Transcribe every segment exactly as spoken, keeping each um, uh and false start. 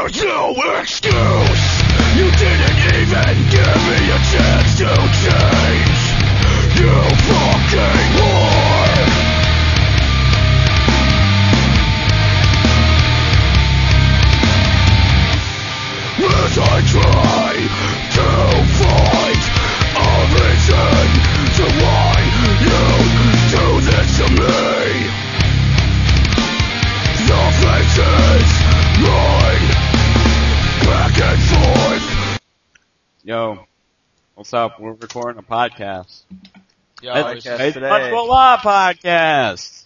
There's no excuse. You didn't even give me a chance to change. You fucking whore. As I try to find a reason to why you do this to me, the faces line back and forth. Yo, what's up? We're recording a podcast. Yo, It's it's it's today. Much Law Podcast.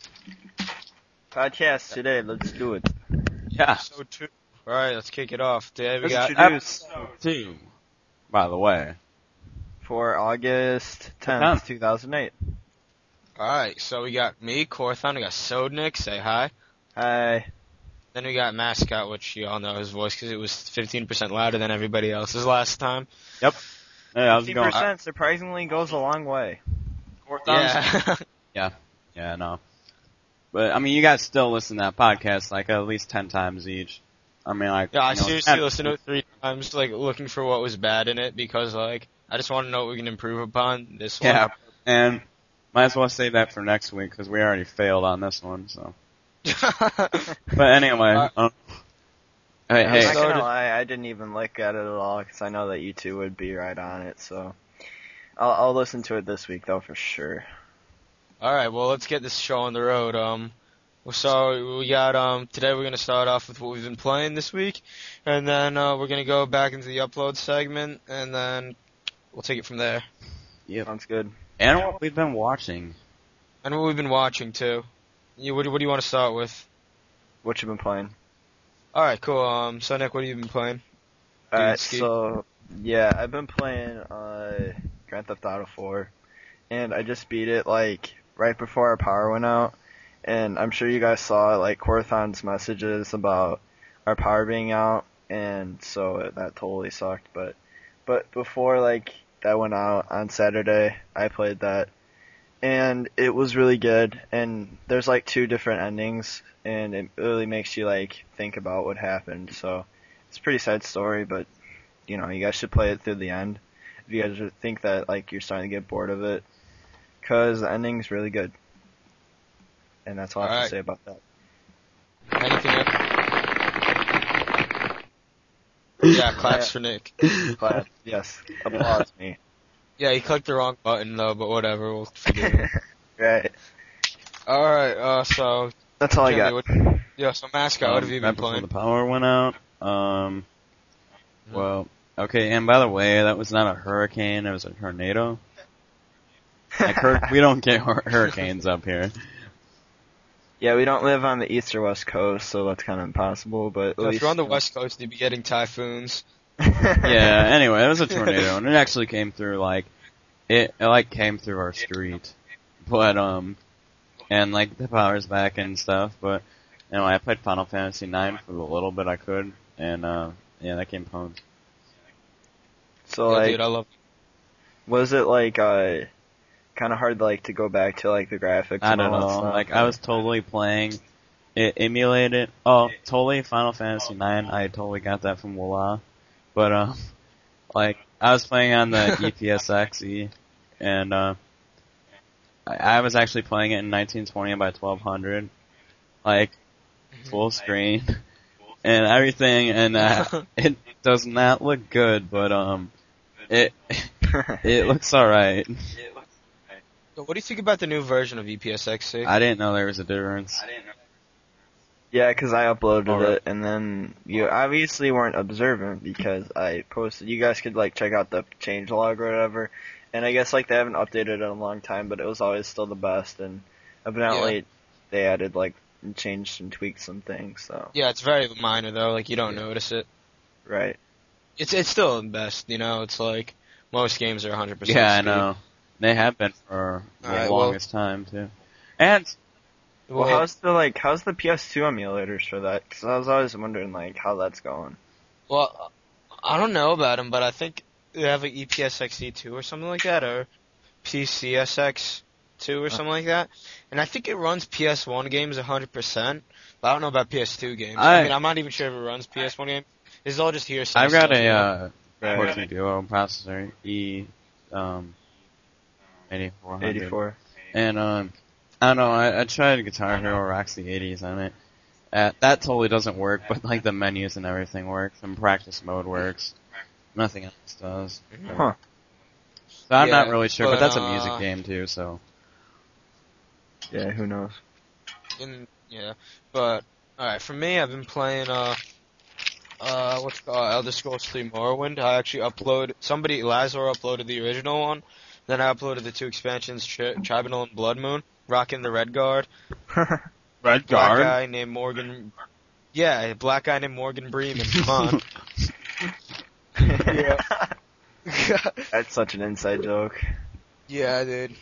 Podcast today, let's do it. Yeah, so two. Alright, let's kick it off. Today we Let's got introduce episode two. By the way, for August tenth, tenth. two thousand eight. Alright, so we got me, Corthon, we got Sodnik, say hi. Hi. Then we got Mascot, which you all know his voice because it was fifteen percent louder than everybody else's last time. hey, how's it fifteen going? percent surprisingly goes a long way. Yeah. Yeah, no. But I mean, you guys still listen to that podcast like at least ten times each. I mean, like, yeah, I you know, seriously ten- listened to it three times, like, looking for what was bad in it because, like, I just want to know what we can improve upon this one. Yeah, and might as well save that for next week because we already failed on this one. So, but anyway, Uh, um, hey, I'm hey, not so gonna did- lie, I didn't even look at it at all because I know that you two would be right on it. So I'll, I'll listen to it this week though for sure. Alright, well, let's get this show on the road. Um, so we got, um, today we're gonna start off with what we've been playing this week, and then, uh, we're gonna go back into the upload segment, and then we'll take it from there. Sounds good. and what we've been watching. And what we've been watching, too. You, what, do- what do you want to start with? What you been playing? Alright, cool. Um, so Nick, what have you been playing? Alright, Ski. so yeah, I've been playing uh Grand Theft Auto four, and I just beat it like right before our power went out. And I'm sure you guys saw like Corthon's messages about our power being out, and so that totally sucked. But but before like that went out on Saturday, I played that, and it was really good. And there's like two different endings, and it really makes you like think about what happened. So it's a pretty sad story, but you know you guys should play it through the end if you guys think that like you're starting to get bored of it, cause the ending's really good. And that's all I have Alright. to say about that. Anything else? Yeah, claps for Nick. But yes, applause me. Yeah, he clicked the wrong button, though, but whatever, we'll forgive him. Right. Alright, uh, so, That's all I Jimmy, got. what, yeah, so Mascot, what Um, have you right been before playing? the power went out. Um, well, okay, and by the way, that was not a hurricane; it was a tornado. Like, hur- we don't get hur- hurricanes up here. Yeah, we don't live on the east or west coast, so that's kind of impossible. But at So if least you're on the west coast, you'd be getting typhoons. Yeah. Anyway, it was a tornado, and it actually came through like it, it like came through our street, but um, and like the power's back and stuff. But anyway, I played Final Fantasy nine for the little bit I could, and uh, yeah, that came home. So yeah, like, dude, I love was it like uh, kind of hard like to go back to like the graphics? I and don't all that know. stuff? Like I was totally playing it emulated. Oh, totally Final Fantasy nine. I totally got that from Walla. But um, like I was playing on the E P S X E, and uh, I, I was actually playing it in nineteen twenty by twelve hundred, like full screen and everything, and uh, it does not look good, but um, it it looks alright. So what do you think about the new version of E P S X C? I didn't know there was a difference. Yeah, because I uploaded Alright. it, and then you obviously weren't observant because I posted. You guys could like check out the changelog or whatever, and I guess like they haven't updated it in a long time, but it was always still the best. And evidently, they added like and changed and tweaked some things. So Yeah, it's very minor, though, like, you don't Yeah. notice it. right, It's it's still the best, you know, it's like, most games are one hundred percent Yeah, I speed. know. They have been for the Alright, well- longest time too. And well, Well, how's the like how's the P S two emulators for that? Because I was always wondering like how that's going. well, I don't know about them, but I think they have like E P S X E two or something like that, or P C S X two or something like that. And I think it runs P S one games one hundred percent, but I don't know about P S two games. I, I- mean, I'm not even sure if it runs P S one games. This is all just hearsay. I've got stuff, a you know? uh, Right. Fortune Duo processor, E um, eighty-four hundred. eighty-four. And um, I don't know. I, I tried Guitar Hero Roxy eighties on it. Uh, that totally doesn't work, but like the menus and everything works, and practice mode works. Nothing else does. Huh. So I'm Yeah, not really sure, but, but, that's a uh, music game too. So Yeah, who knows? And, yeah, but alright, for me, I've been playing uh, uh, what's it called Elder Scrolls three Morrowind. I actually uploaded somebody Lazar uploaded the original one, then I uploaded the two expansions, Tri- Tribunal and Blood Moon, rocking the Red Guard. Red Black guy named Morgan. Yeah, a black guy named Morgan Bremen. Come on. Yeah. That's such an inside joke. Yeah, dude.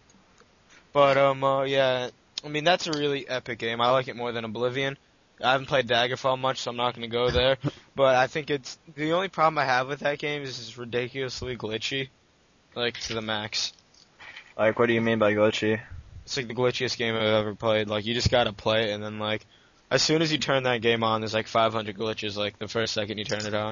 But um, uh, yeah. I mean, that's a really epic game. I like it more than Oblivion. I haven't played Daggerfall much, so I'm not going to go there. But I think it's the only problem I have with that game is it's ridiculously glitchy, like to the max. Like, what do you mean by glitchy? It's like the glitchiest game I've ever played. Like, you just gotta play it, and then like, as soon as you turn that game on, there's like five hundred glitches. Like the first second you turn it on.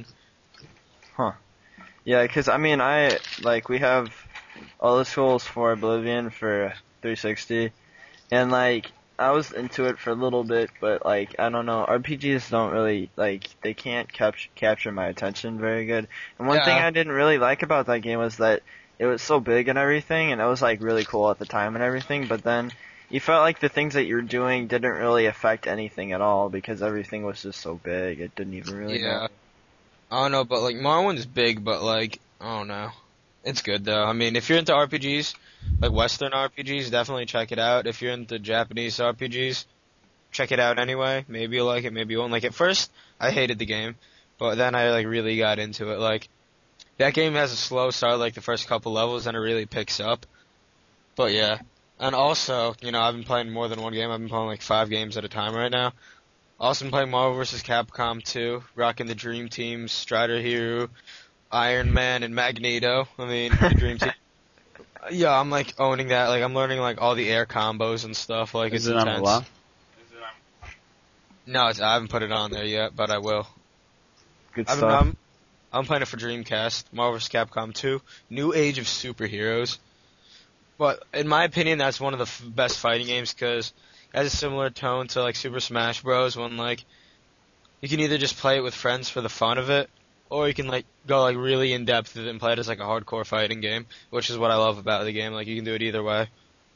Yeah, 'cause I mean, I like we have all the Scrolls for Oblivion for three sixty, and like I was into it for a little bit, but like I don't know, R P Gs don't really like they can't cap- capture my attention very good. And one Yeah. thing I didn't really like about that game was that it was so big and everything, and it was like really cool at the time and everything, but then you felt like the things that you're doing didn't really affect anything at all because everything was just so big. It didn't even really Yeah. matter. I don't know, but like Morrowind's big, but like I don't know. It's good though. I mean, if you're into R P Gs, like Western R P Gs, definitely check it out. If you're into Japanese R P Gs, check it out anyway. Maybe you'll like it, maybe you won't. Like at first, I hated the game, but then I like really got into it. Like that game has a slow start, like the first couple levels, and it really picks up. But yeah, and also, you know, I've been playing more than one game. I've been playing like five games at a time right now. Also been playing Marvel versus. Capcom two, rocking the Dream Teams, Strider Hero, Iron Man, and Magneto. I mean, the Dream Team. Yeah, I'm like owning that. Like I'm learning like all the air combos and stuff. Like is it's it on intense. Walla? No, it's, I haven't put it on there yet, but I will. Good I've stuff. been, I'm, I'm playing it for Dreamcast, Marvel versus. Capcom two, New Age of Superheroes. But in my opinion, that's one of the f- best fighting games because it has a similar tone to like Super Smash Bros. When like you can either just play it with friends for the fun of it, or you can like go like really in depth with it and play it as like a hardcore fighting game, which is what I love about the game. Like you can do it either way.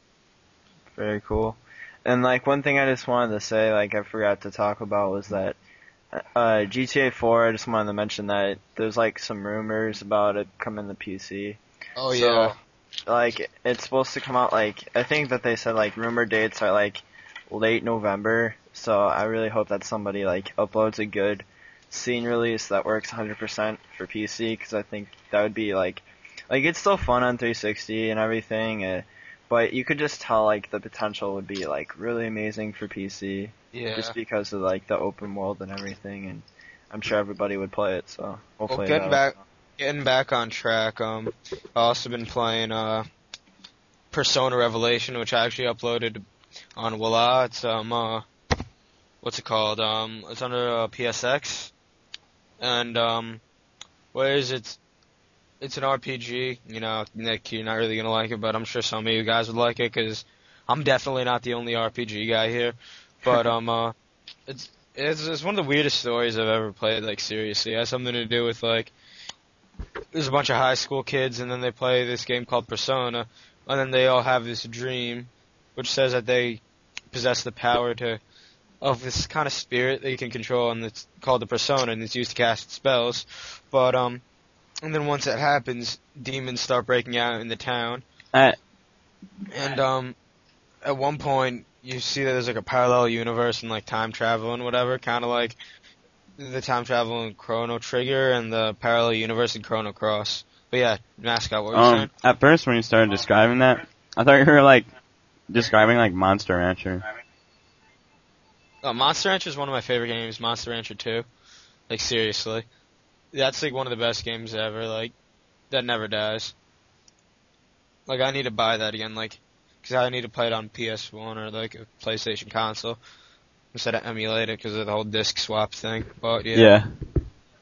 Very cool. And like one thing I just wanted to say, like I forgot to talk about, was that uh, G T A four. I just wanted to mention that there's like some rumors about it coming to P C. Oh So, yeah. Like it's supposed to come out like I think that they said like rumor dates are like late November. So I really hope that somebody like uploads a good scene release that works one hundred percent for P C, because I think that would be like like it's still fun on three sixty and everything. Uh, But you could just tell like the potential would be like really amazing for P C, Yeah. just because of like the open world and everything, and I'm sure everybody would play it. So we'll Well, play getting that. back, getting back on track. Um, I've also been playing uh, Persona Revelation, which I actually uploaded on Walla. It's um, uh, what's it called? Um, it's under uh, P S X, and um, what is it? It's an R P G. You know, Nick, you're not really gonna like it, but I'm sure some of you guys would like it because I'm definitely not the only R P G guy here. But um, uh, it's it's it's one of the weirdest stories I've ever played. Like seriously, it has something to do with like there's a bunch of high school kids, and then they play this game called Persona, and then they all have this dream, which says that they possess the power to of this kind of spirit that you can control, and it's called the Persona, and it's used to cast spells. But um. And then once that happens, demons start breaking out in the town. Uh, And um, at one point, you see that there's like a parallel universe and like time travel and whatever, kind of like the time travel in Chrono Trigger and the parallel universe in Chrono Cross. But yeah, Mascot, what were you um, saying? at first when you started describing that, I thought you were like describing like Monster Rancher. Oh, Monster Rancher is one of my favorite games. Monster Rancher two, like seriously, that's like one of the best games ever. Like that never dies. Like I need to buy that again, like, cause I need to play it on P S one or like a PlayStation console instead of emulate it because of the whole disc swap thing. But yeah. Yeah.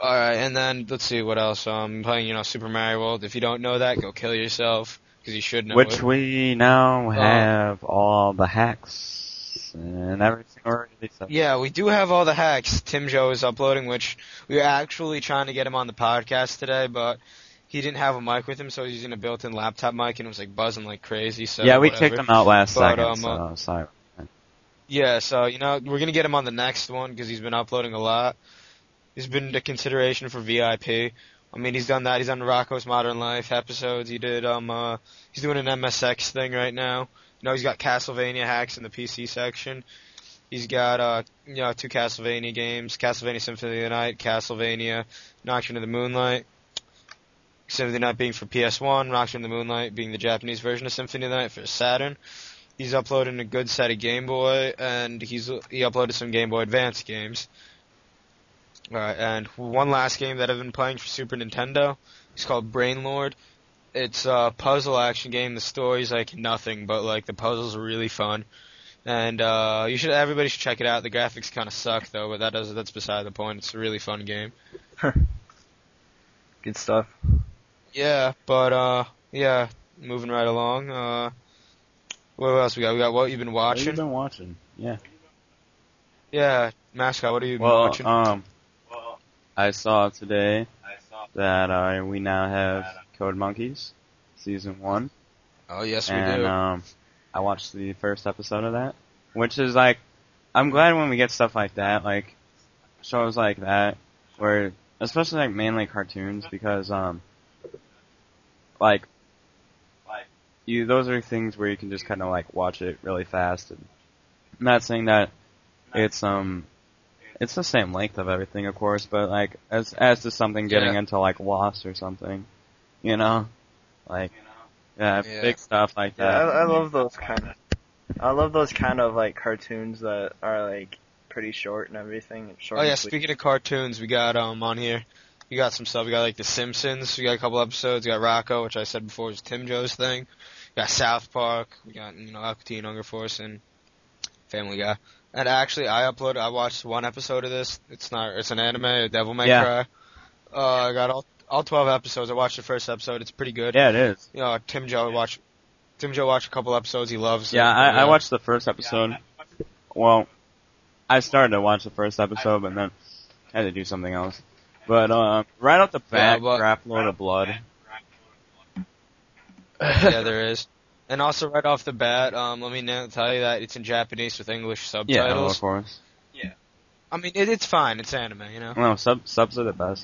All right, and then let's see what else. Um, I'm playing, you know, Super Mario World. If you don't know that, go kill yourself because you should know Which it. we now have all the hacks and everything already. So. Yeah, we do have all the hacks. Tim Joe is uploading, which we were actually trying to get him on the podcast today, but he didn't have a mic with him, so he's using a built-in laptop mic, and it was like buzzing like crazy. So yeah, we whatever. kicked him out last But, second, um, so uh, sorry. Yeah, so you know we're gonna get him on the next one because he's been uploading a lot. He's been a consideration for V I P. I mean, he's done that. He's done Rocco's Modern Life episodes. He did um uh he's doing an M S X thing right now. You know, he's got Castlevania hacks in the P C section. He's got uh you know two Castlevania games, Castlevania Symphony of the Night, Castlevania Nocturne of the Moonlight. Symphony of the Night being for P S one, Nocturne of the Moonlight being the Japanese version of Symphony of the Night for Saturn. He's uploading a good set of Game Boy, and he's he uploaded some Game Boy Advance games. Alright, and one last game that I've been playing for Super Nintendo. It's called Brain Lord. It's a puzzle action game. The story's like nothing, but like the puzzles are really fun. And uh you should everybody should check it out. The graphics kind of suck though, but that does that's beside the point. It's a really fun game. Good stuff. Yeah, but uh yeah, moving right along. Uh what else we got? We got what you've been What have watching. you been watching? Yeah. Yeah, Mascot, what have you been Well, watching? um, I saw today that uh, we now have Code Monkeys season one, Oh yes, we and do. um, I watched the first episode of that, which is like, I'm glad when we get stuff like that, like shows like that, where especially like mainly cartoons, because um, like, you those are things where you can just kind of like watch it really fast. And I'm not saying that it's um. It's the same length of everything, of course, but like as as to something getting Yeah. into like Lost or something, you know, like yeah, Yeah. big stuff like Yeah, that. I, I love those kind of. I love those kind of like cartoons that are like pretty short and everything. Short Oh and yeah, sweet. speaking of cartoons, we got um on here. We got some stuff. We got like The Simpsons. We got a couple episodes. We got Rocco, which I said before was Tim Joe's thing. We got South Park. We got you know Aqua Teen Hunger Force and Family Guy. And actually, I uploaded. I watched one episode of this. It's not. It's an anime. Devil May Yeah. Cry. Uh, I got all all twelve episodes. I watched the first episode. It's pretty good. Yeah, it is. You know, Tim Joe watched. Tim Joe watched a couple episodes. He loves. Yeah, it. I, I watched the first episode. Well, I started to watch the first episode, but then had to do something else. But uh, right off the bat, Yeah, but- crap load of blood. Yeah, there is. And also, right off the bat, um, let me now tell you that it's in Japanese with English Yeah, subtitles. of course. I mean, it, it's fine. It's anime, you know. No, sub subs are the best.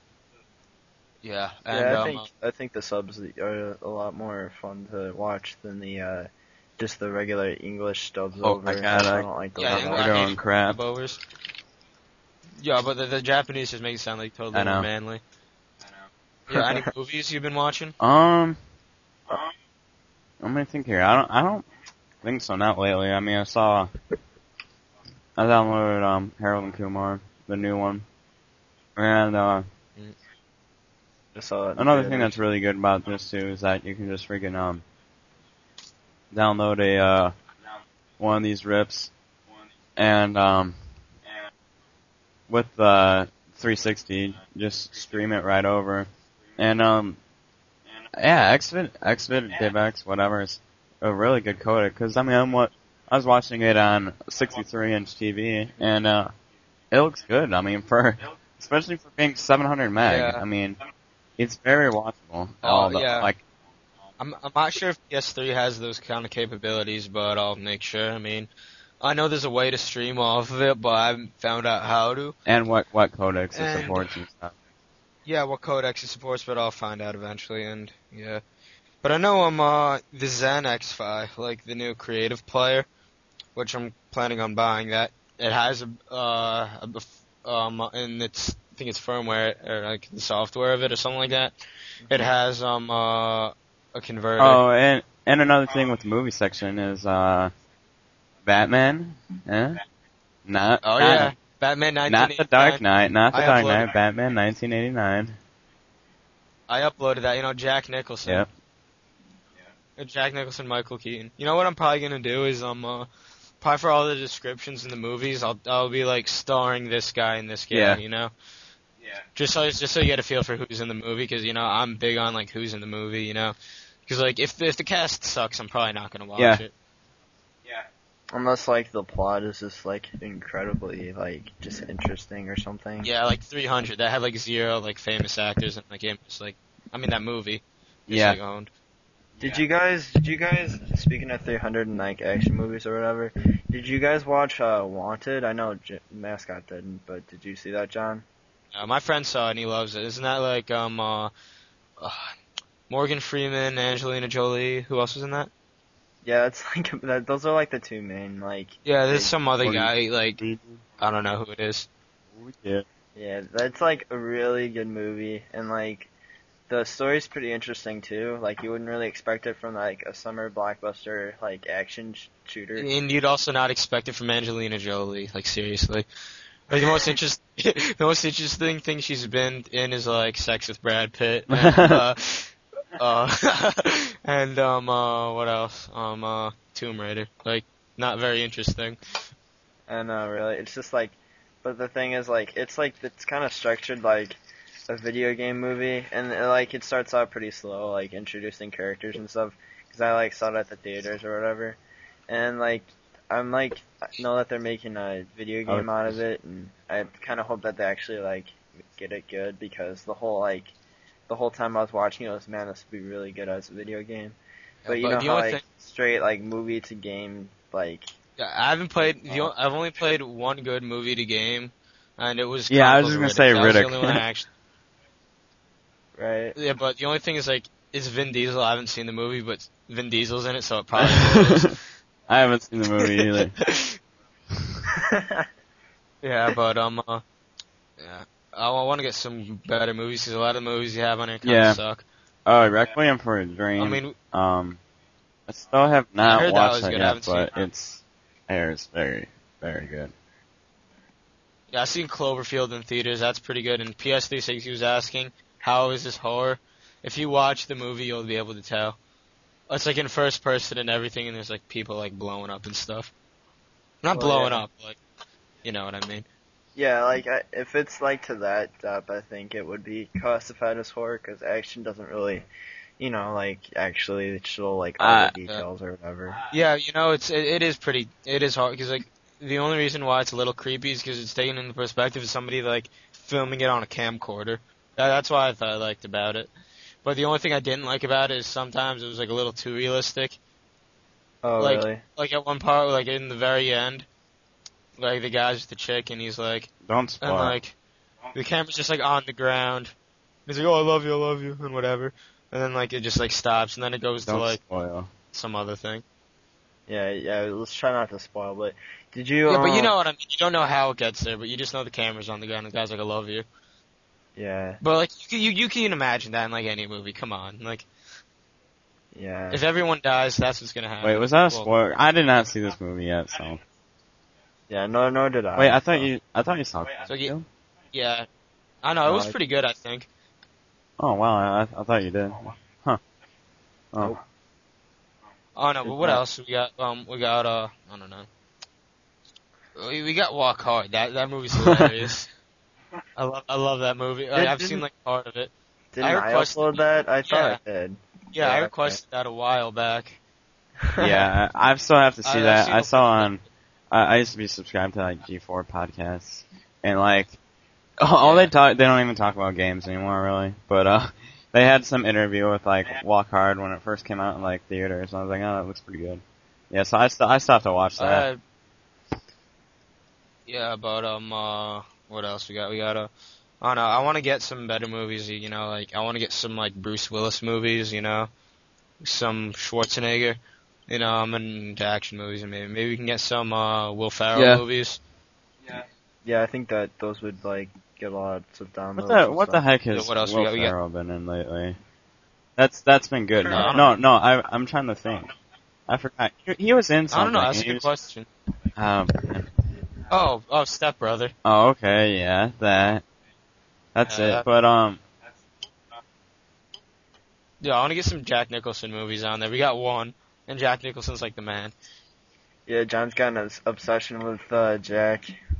Yeah, and Yeah, I um, think I think the subs are a lot more fun to watch than the uh, just the regular English dubs Oh over. my God, I I- don't like those. Yeah, at all. English- We're doing crap. overs. Yeah, but the, the Japanese just make it sound like totally I know. more manly. Yeah, any movies you've been watching? Um, let me think here. I don't. I don't think so. Not lately. I mean, I saw. I downloaded um Harold and Kumar, the new one, and uh, I saw it in another theaters. thing that's really good about this too is that you can just freaking um download a uh one of these rips, and um with the three sixty, just stream it right over, and um yeah, Xvid, Xvid, DivX, whatever, is a really good codec. Cause I mean, I'm what I was watching it on sixty-three inch T V, and uh, it looks good. I mean, for especially for being seven hundred meg. Yeah. I mean, it's very watchable. Oh, All the, yeah. Like, I'm I'm not sure if P S three has those kind of capabilities, but I'll make sure. I mean, I know there's a way to stream off of it, but I haven't found out how to. and what what codecs it And- supports and stuff. Yeah, what codecs it supports, but I'll find out eventually. And yeah, but I know I'm uh the Zen X five, like the new creative player, which I'm planning on buying. That it has a uh a, bef- um and it's I think it's firmware or like the software of it or something like that. It has um uh a converter. Oh, and and another thing with the movie section is uh, Batman. Eh? Not Oh not, yeah, Batman nineteen not eighty-nine. the Dark Knight, not the I Dark uploaded- Knight. Batman nineteen eighty-nine. I uploaded that. You know, Jack Nicholson. Yep. Uh, Jack Nicholson, Michael Keaton. You know what I'm probably gonna do is um uh, probably for all the descriptions in the movies, I'll I'll be like starring this guy in this game. Yeah. You know. Just so just so you get a feel for who's in the movie, because you know I'm big on like who's in the movie, you know, because like if if the cast sucks, I'm probably not gonna watch Yeah. it. Unless like the plot is just like incredibly like just interesting or something. Yeah, like three hundred. That had like zero like famous actors, and like it was like I mean that movie. Is, Yeah. Like, owned. Did you guys? Did you guys? Speaking of three hundred and like action movies or whatever, did you guys watch uh, Wanted? I know J- Mascot didn't, but did you see that, John? Uh, my friend saw it and he loves it. Isn't that like um uh, uh Morgan Freeman, Angelina Jolie? Who else was in that? Yeah, it's like that, those are like the two main like. Yeah, there's big- some other Morgan guy like I don't know who it is. Yeah. Yeah, that's like a really good movie, and like the story's pretty interesting too. Like you wouldn't really expect it from like a summer blockbuster like action sh- shooter. And you'd also not expect it from Angelina Jolie. Like seriously. Like the most interest, the most interesting thing she's been in is like Sex with Brad Pitt, and, uh, uh, and um, uh, what else? Um, uh, Tomb Raider. Like, not very interesting. I know, really. It's just like, but the thing is, like, it's like it's kind of structured like a video game movie, and uh, like it starts out pretty slow, like introducing characters and stuff. Because I like saw it at the theaters or whatever, and like I'm like I know that they're making a video game Oh. out of it, and I kind of hope that they actually like get it good because the whole like the whole time I was watching it was man, this would be really good as a video game. But you But know the how only like thing- straight like movie to game like Yeah, I haven't played. The, Oh. o- I've only played one good movie to game, and it was. Yeah, I was Chronicles just of gonna Riddick. say That was the Riddick. only one I actually. right. Yeah, but the only thing is like, it's Vin Diesel. I haven't seen the movie, but Vin Diesel's in it, so it probably is. I haven't seen the movie either. Yeah, but um, uh, yeah, I want to get some better movies because a lot of the movies you have on here kind of Yeah. suck. Oh, Requiem for a Dream. I mean, um, I still have I not heard that watched was that good. I yet, haven't seen but it. it's airs very, very good. yeah, I've seen Cloverfield in theaters. That's pretty good. And P S three sixty was asking, how is this horror? If you watch the movie, you'll be able to tell. It's like in first person and everything, and there's like people like blowing up and stuff. Not Well, blowing yeah. up, like, you know what I mean. Yeah, like I, if it's like to that depth, I think it would be classified as horror because action doesn't really, you know, like actually show like all Uh, the details or whatever. Yeah, you know, it's it, it is pretty, it is hard because like the only reason why it's a little creepy is because it's taken in the perspective of somebody like filming it on a camcorder. That, that's why I thought I liked about it. But the only thing I didn't like about it is sometimes it was like a little too realistic. Oh, Like- really? Like at one part, like in the very end, like the guy's with the chick and he's like, Don't spoil. and like the camera's just like on the ground. He's like, oh, I love you, I love you, and whatever. And then like it just like stops and then it goes Don't to like spoil. some other thing. Yeah, yeah. Let's try not to spoil. But did you? Yeah, but you um, know what I mean. You don't know how it gets there, but you just know the camera's on the ground and the guy's like, I love you. Yeah, But like you can, you, you can imagine that in like any movie. Come on, like yeah. if everyone dies, that's what's gonna happen. Wait, was that a Well, spoiler? I did not see this movie yet, so. Yeah, no, nor did I. Wait, I thought so. you, I thought you saw. So you- Yeah, I know it No, was I- pretty good. I think. Oh wow, I, I thought you did. Huh. Oh. Nope. Oh no, but what Yeah. else we got? Um, we got uh, I don't know. We, we got Walk Hard. That that movie's hilarious. I love I love that movie. Like, Did- I've seen didn't- like part of it. Didn't I I, requested- upload that? I thought I did. Yeah, Yeah, I okay. requested that a while back. Yeah, I, I still have to see I- I've that. seen I a- saw on. I, I used to be subscribed to like G four podcasts, and like all Yeah. they talk, they don't even talk about games anymore, really. But uh, they had some interview with like Walk Hard when it first came out in like theaters, and I was like, oh, that looks pretty good. Yeah, so I still I still have to watch that. Uh, yeah, but um, uh, what else we got? We got a. I don't know. I want to get some better movies. You know, like I want to get some like Bruce Willis movies. You know, some Schwarzenegger. You know, I'm into action movies, and maybe maybe we can get some uh Will Ferrell Yeah. movies. Yeah, I think that those would like get lots of downloads. What the and what the stuff. heck has What else we Will got? We got- Ferrell been in lately? That's that's been good. I No, don't no, no I I'm trying to think. I forgot. He, he was in I something. don't know. That's a He good was- question. um, Oh, oh, Step Brother. oh, okay, yeah, that. That's Yeah. it. But um, Yeah, I want to get some Jack Nicholson movies on there. We got one, and Jack Nicholson's like the man. Yeah, John's got an obs- obsession with uh, Jack.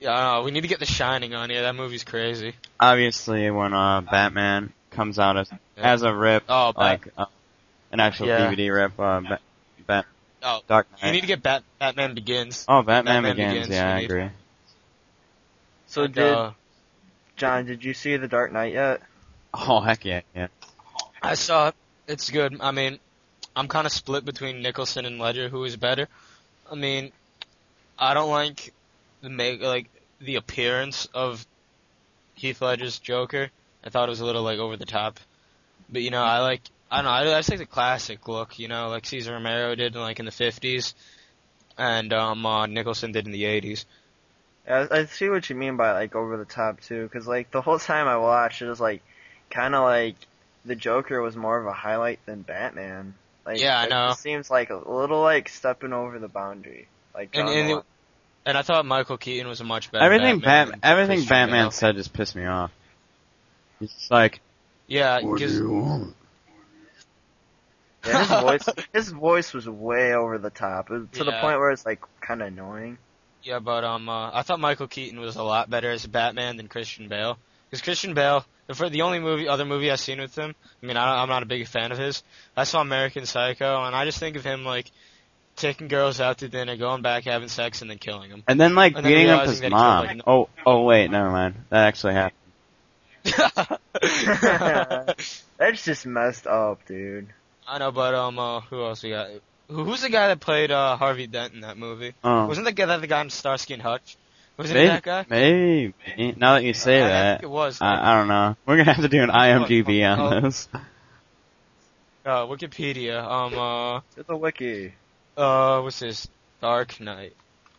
Yeah, I don't know. We need to get The Shining on here. That movie's crazy. Obviously, when uh Batman comes out as Yeah. as a rip, Oh, Bat- like uh, an actual Yeah. D V D rip, uh, Bat, Bat Oh, Dark you Knight. need to get Bat- Batman Begins. Oh, Batman, Batman Begins. Begins, Yeah, we I need- agree. So And, did uh, John? Did you see The Dark Knight yet? Oh heck yeah, yeah. I saw it. It's good. I mean, I'm kind of split between Nicholson and Ledger, who is better. I mean, I don't like the make like the appearance of Heath Ledger's Joker. I thought it was a little like over the top. But you know, I like I don't know. I, I just like the classic look. You know, like Cesar Romero did like in the fifties, and um uh, Nicholson did in the eighties. I, I see what you mean by like over the top too, because like the whole time I watched, it was like kind of like the Joker was more of a highlight than Batman. Like, Yeah, I it know. just seems like a little like stepping over the boundary. Like And John and, Wall- it, and I thought Michael Keaton was a much better. Everything Batman Bat, than everything Christian Batman Bale. said just pissed me off. He's just like, Yeah, what do because you want? yeah, his voice, his voice was way over the top, it was to the Yeah. point where it's like kind of annoying. Yeah, but um, uh, I thought Michael Keaton was a lot better as Batman than Christian Bale. Because Christian Bale, for the only movie, other movie I've seen with him, I mean, I, I'm not a big fan of his. I saw American Psycho, and I just think of him like taking girls out to dinner, going back, having sex, and then killing them. And then like And then beating up realizing his that he killed, mom. like, an- Oh, oh wait, never mind. That actually happened. That's just messed up, dude. I know, but um, uh, who else we got? Who, who's the guy that played uh, Harvey Dent in that movie? Oh, Wasn't the guy that the guy in Starsky and Hutch? Wasn't maybe, it that guy? maybe. Now that you say I, I that, think it was. I, I don't know. We're gonna have to do an I M D B Oh, on this. Uh, Wikipedia. Um, uh, It's a wiki. uh, what's this? Dark Knight.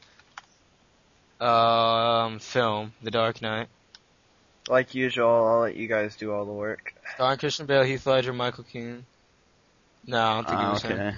Um, film. The Dark Knight. Like usual, I'll let you guys do all the work. Starring Christian Bale, Heath Ledger, Michael Keaton. No, I don't think it Oh, was him. okay.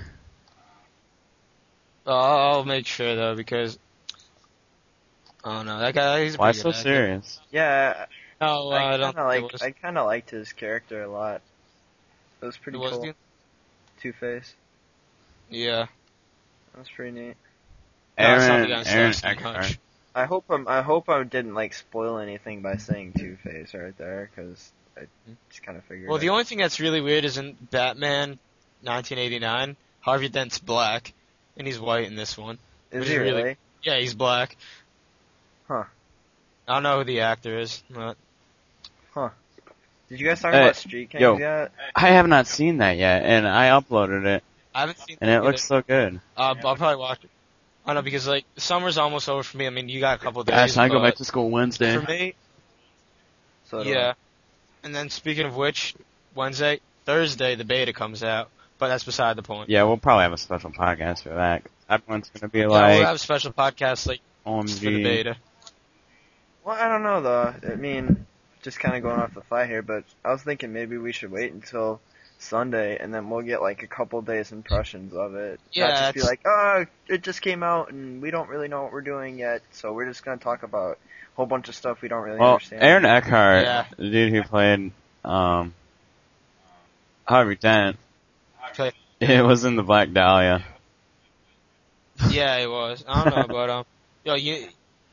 Uh, I'll make sure though because. Oh no, that guy. He's a Why pretty so good actor. serious? Yeah, No, uh, I, I don't kind of think like. it was. I kind of liked his character a lot. It was pretty It was cool. good? Two Face. Yeah. That was pretty neat. No, it's not the Aaron, guy in Aaron Starsky and Hutch. Eckhart. I hope I'm, I hope I didn't like spoil anything by saying Two Face right there, because I just kind of figured. Well, the it. only thing that's really weird is in Batman nineteen eighty-nine, Harvey Dent's black, and he's white in this one. is which he is really- really? Yeah, he's black. Huh. I don't know who the actor is, but Did you guys talk Hey, about Street Kings yo. yet? I have not seen that yet, and I uploaded it, I haven't seen and that it either. looks so good. Uh, I'll probably watch it. I don't know, because, like, summer's almost over for me. I mean, you got a couple days. Gosh, I go but back to school Wednesday. For me, So do yeah. And then, speaking of which, Wednesday, Thursday, the beta comes out. But that's beside the point. Yeah, we'll probably have a special podcast for that. Everyone's gonna be Yeah, like, we'll have a special podcast, like, just for the O M G. beta. Well, I don't know though. I mean, just kind of going off the fly here, but I was thinking maybe we should wait until Sunday, and then we'll get like a couple days impressions of it. Yeah, Not just be that's- like, oh, it just came out, and we don't really know what we're doing yet, so we're just gonna talk about a whole bunch of stuff we don't really Well, understand. Aaron Eckhart, Yeah. the dude who played um, Harvey Dent, Okay. it was in the Black Dahlia. Yeah, it was. I don't know, but, um, yo, you,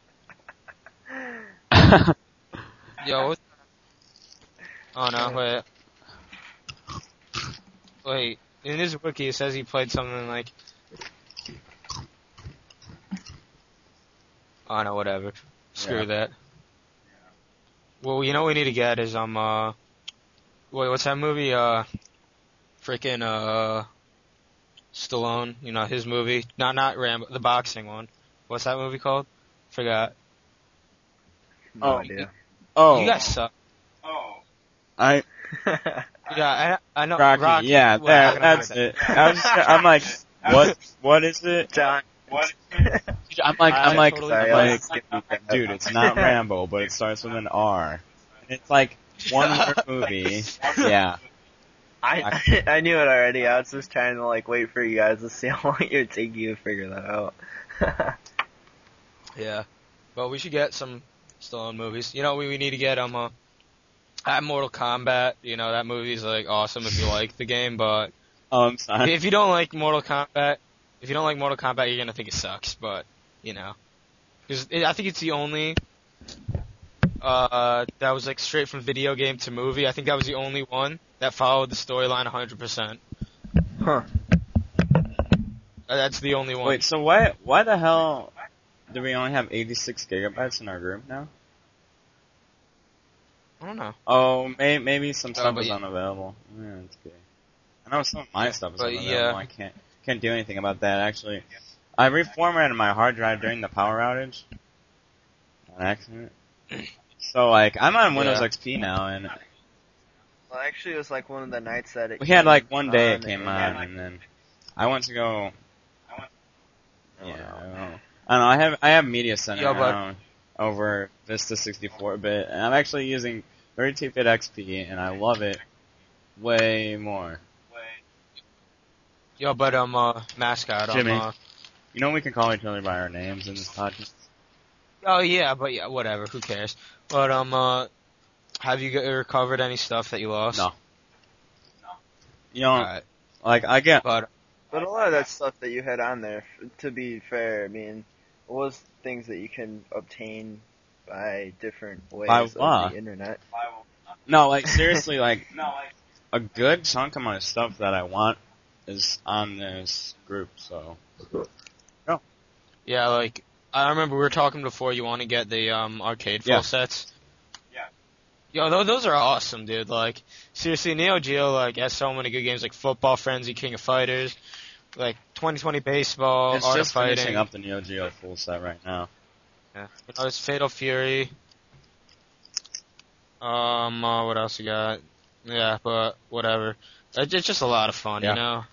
yo, what? Oh no, wait. Wait, in his wiki it says he played something like, oh no, whatever. Screw Yeah. that. Well, you know what we need to get is, um, uh, wait, what's that movie, uh, freaking, uh, Stallone, you know, his movie, not, not Rambo, the boxing one. What's that movie called? Forgot. no Oh. idea. Oh, You guys suck. I Yeah, I, I know. Rocky, Rocky. yeah, Well, that, I'm not that's gonna it. I was, just, I'm like, what, what is it? John. I'm like, I'm I like, totally Sorry, I'm I like, was skipping that. dude, it's not Rambo, but it starts with an R. And it's like one word movie. Yeah. I I knew it already. I was just trying to like wait for you guys to see how long it would take you to figure that out. Yeah. Well, we should get some Stallone movies. You know, we, we need to get, um, uh, at Mortal Kombat, you know, that movie's, like, awesome if you like the game, but Oh, I'm sorry. if you don't like Mortal Kombat, if you don't like Mortal Kombat, you're gonna think it sucks, but, you know. because I think it's the only uh that was like straight from video game to movie. I think that was the only one that followed the storyline one hundred percent. Huh. Uh, That's the only one. Wait, so why why the hell do we only have eighty-six gigabytes in our group now? I don't know. Oh, may, maybe some stuff but is yeah. unavailable. Yeah, that's good. I know some of my stuff is But unavailable. yeah. I can't can't do anything about that actually. I reformatted my hard drive during the power outage on accident. So like I'm on Windows Yeah. X P now, and Well, actually, it was like one of the nights that it. we had came like one day it on, came and- on, and then I went to go. I don't Yeah, know. I don't know. I don't know. I have I have Media Center Yeah, but- now over Vista sixty-four bit, and I'm actually using thirty-two bit X P, and I love it way more. Yo, but um, uh, mascot. Um, Jimmy. uh, You know we can call each other by our names in this podcast. oh yeah, but yeah, whatever. Who cares? But um, uh, have you g- recovered any stuff that you lost? No. You know, Alright. like I get But But a lot of that stuff that you had on there, f- to be fair, I mean, was things that you can obtain by different ways By of what? the internet. no, like seriously, like a good chunk of my stuff that I want is on this group. So yeah, like I remember we were talking before. You want to get the um arcade full Yeah. sets. Yeah. Yo, tho- those are awesome, dude. Like seriously, Neo Geo like has so many good games like Football Frenzy, King of Fighters, like twenty twenty Baseball, it's Art just of Fighting. finishing up the Neo Geo full set right now. Yeah. You know, there's Fatal Fury. Um, uh, what else you got? Yeah, but whatever. It's it's just a lot of fun, Yeah. you know.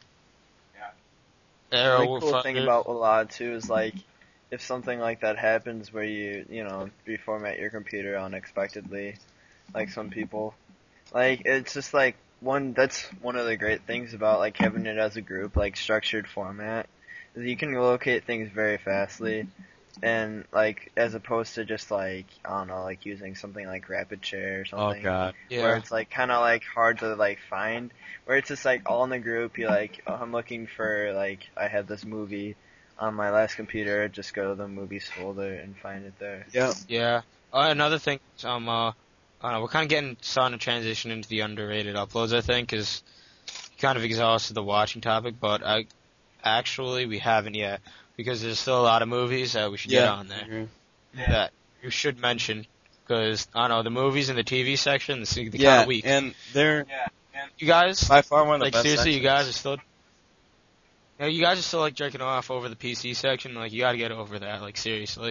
The Arrow really cool thing Fighter. about a lot too is like, if something like that happens where you, you know, reformat your computer unexpectedly, like some people, like it's just like one. That's one of the great things about like having it as a group, like structured format, is you can locate things very fastly, and like as opposed to just like I don't know, like using something like Rapid Share or Oh something. god. Where Yeah. it's like kind of like hard to like find, where it's just like all in the group. You like, oh, I'm looking for like I had this movie on my last computer. Just go to the movies folder and find it there. Yeah. Yeah. Uh, another thing, um, uh, I don't know, we're kind of getting starting to transition into the underrated uploads, I think, because kind of exhausted the watching topic, but I actually we haven't yet because there's still a lot of movies that we should get on there Mhm. that you should mention because I don't know the movies in the T V section, the, the kind Yeah, of weak. and they're You guys, by far one of the like best. seriously, you sections. guys are still. You, know, you guys are still like jerking off over the P C section. Like you got to get over that. Like seriously.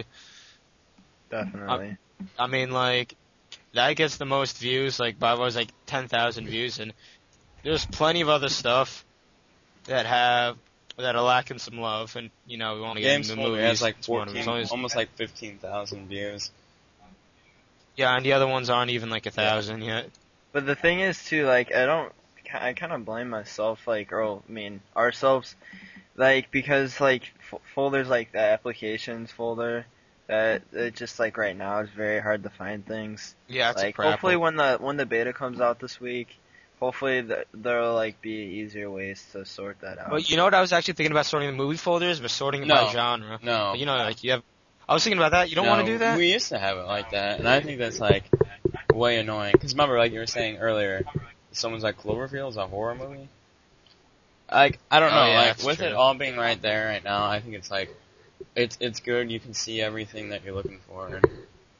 Definitely. I mean, like, that gets the most views, like, by was like ten thousand views, and there's plenty of other stuff that have, that are lacking some love, and, you know, we want to get Games into the Folder movies. has like It's one of them. fourteen, As long as- almost like fifteen thousand views. yeah, and the other ones aren't even like a thousand yet. But the thing is too, like I don't, I kind of blame myself, like, or I mean ourselves, like because like f- folders like the applications folder, that it just like right now is very hard to find things. Yeah, it's Like a crap. hopefully when the when the beta comes out this week, hopefully th- there'll like be easier ways to sort that out. But you know what I was actually thinking about sorting the movie folders, but sorting it No. by genre. No. You know, like, you have, I was thinking about that. You don't No, want to do that? We used to have it like that, and I think that's like way annoying. Because remember, like you were saying earlier, someone's like Cloverfield is a horror movie. Like I don't Oh, know, yeah, like that's with true. it all being right there right now, I think it's like it's it's good. You can see everything that you're looking for. And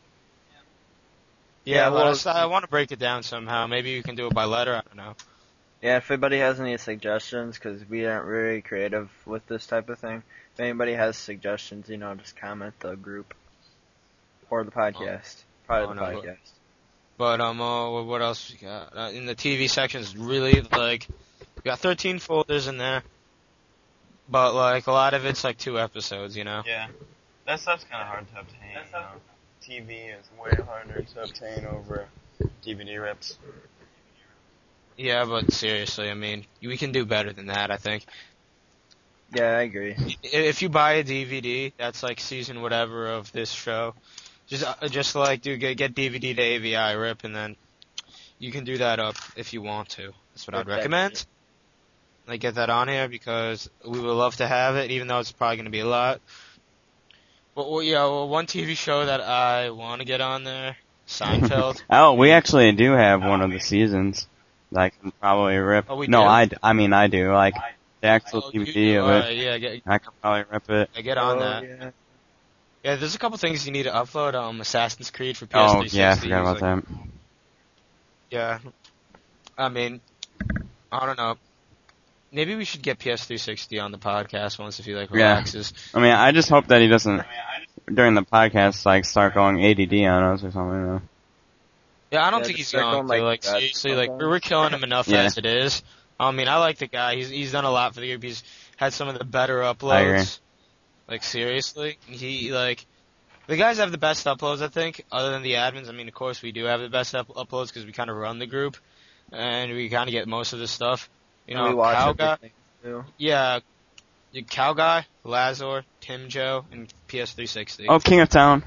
Yeah, Yeah, but well- I was- I want to break it down somehow. Maybe you can do it by letter. I don't know. Yeah, if anybody has any suggestions, because we aren't very creative with this type of thing. If anybody has suggestions, you know, just comment the group or the podcast. Probably Oh, the no, but- podcast. But um, uh, what else we got? Uh, in the T V sections, really like we got thirteen folders in there, but like a lot of it's like two episodes, you know. yeah, that stuff's kind of hard to obtain. You know? T V is way harder to obtain over D V D rips. Yeah, but seriously, I mean, we can do better than that. I think Yeah, I agree. I- if you buy a D V D, that's like season whatever of this show. Just uh, just like do get, get D V D to A V I rip, and then you can do that up if you want to. That's what I'd Rip that recommend. shit. Like get that on here because we would love to have it, even though it's probably going to be a lot. Well, well, yeah, well, one T V show that I want to get on there, Seinfeld. Oh, we actually do have one of the seasons that I can probably rip. Oh, we no, do? I, d- I mean, I do. Like, the actual Oh, D V you D do? of Alright, it. yeah, get, I could probably rip it. I get on Oh, that. yeah. Yeah, there's a couple things you need to upload. Um, Assassin's Creed for P S Oh, three sixty. yeah, I forgot about like, that. Yeah. I mean, I don't know. Maybe we should get P S three sixty on the podcast once if he like Yeah. relaxes. I mean, I just hope that he doesn't, during the podcast, like, start going A D D on us or something, you know? Yeah, I don't Yeah, think just he's start going going to. like Like, that seriously, like, sometimes. we're, we're killing him enough Yeah. as it is. I mean, I like the guy. He's he's done a lot for the group. He's had some of the better uploads. I agree. Like, seriously. He, like, the guys have the best uploads, I think, other than the admins. I mean, of course, we do have the best up- uploads because we kind of run the group, and we kind of get most of the stuff. You And know, we watch Cow Guy, everything too. yeah, the Cow Guy, Lazor, Tim Joe, and P S three sixty. Oh, King of Town.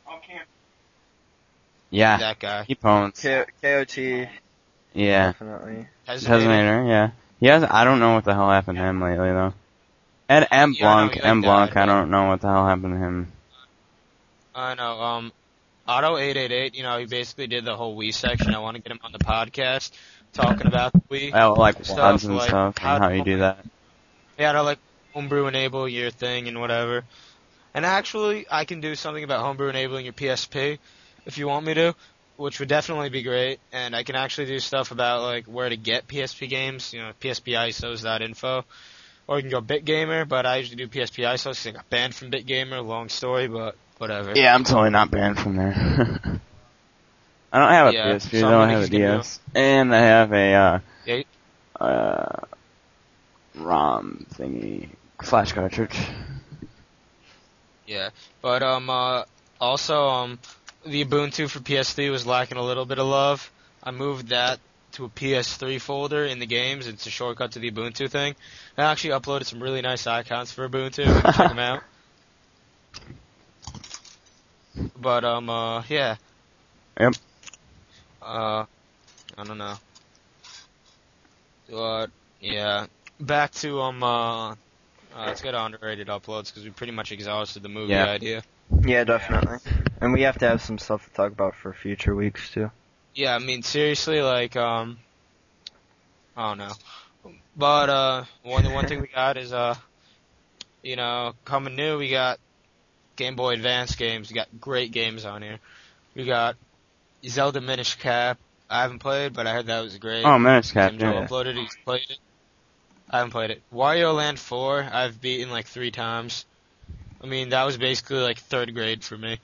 Yeah, That guy. he phones. K- KOT, Yeah. definitely. Hesitated. Peasinator, yeah. He has, I don't know what the hell happened to him lately, though. And M. Yeah, I know, Blanc, he, like, M. Blanc, died, I but- don't know what the hell happened to him. I know. Um, Otto eight eight eight. You know, he basically did the whole Wii section. I want to get him on the podcast talking about the Wii. Well, like, Stuff, W O Ds and like, stuff, how and how to- you do that. Yeah, to like homebrew enable your thing and whatever. And actually, I can do something about homebrew enabling your P S P if you want me to, which would definitely be great. And I can actually do stuff about like where to get P S P games. You know, P S P I S Os dot info. Or you can go BitGamer, but I usually do P S P I S Os because I got banned from BitGamer. Long story, but whatever. Yeah, I'm totally not banned from there. I don't have a Yeah, P S P, some though, I niggas have a can do. D S. And I have a, uh, Yeah. uh, ROM thingy, flash cartridge. Yeah, but um, uh, also um, the Ubuntu for P S three was lacking a little bit of love. I moved that to a P S three folder in the games. It's a shortcut to the Ubuntu thing. I actually uploaded some really nice icons for Ubuntu. Check them out. But um, uh, yeah. Yep. Uh, I don't know. But yeah, back to um, uh, uh let's get on underrated uploads because we pretty much exhausted the movie Yeah. idea. Yeah, definitely. And we have to have some stuff to talk about for future weeks too. Yeah, I mean seriously, like um, I don't know, but uh, one the one thing we got is uh, you know, coming new, we got Game Boy Advance games. We got great games on here. We got Zelda Minish Cap. I haven't played, but I heard that was great. Oh, Minish Cap, Tim Joe yeah. uploaded it. He's played it. I haven't played it. Wario Land four, I've beaten like three times. I mean, that was basically like third grade for me.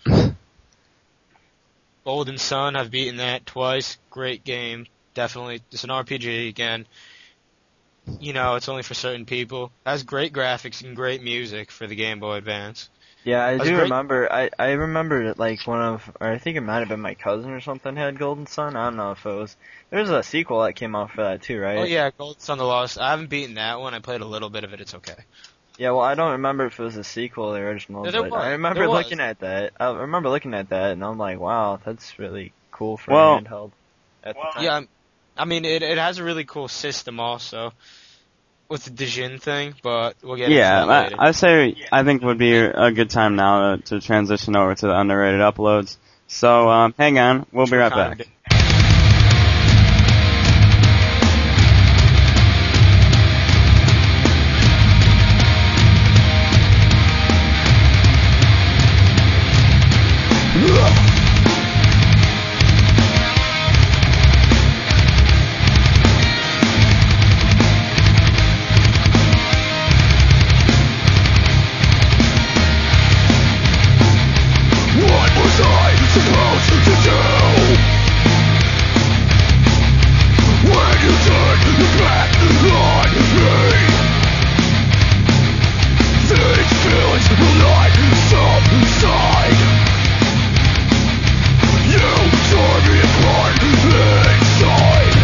Golden Sun, I've beaten that twice. Great game. Definitely. It's an R P G again. You know, it's only for certain people. It has great graphics and great music for the Game Boy Advance. Yeah, I That's do great. remember. I I remember that like one of, or I think it might have been my cousin or something had Golden Sun. I don't know if it was. There's a sequel that came out for that too, right? Oh yeah, Golden Sun the Lost. I haven't beaten that one. I played a little bit of it. It's okay. Yeah, well, I don't remember if it was a sequel or the original, Yeah, there but was. I remember There was. looking at that. I remember looking at that, and I'm like, wow, that's really cool for Well- a handheld. At the time. Yeah, I'm- I mean, it it has a really cool system also with the Dijin thing, but we'll get Yeah, into that I, later. I say I think would be a good time now to, to transition over to the underrated uploads. So um, hang on, we'll be right Kinda back. What was I supposed to do? When you turned your back on me, these feelings will not subside. You tore me apart inside.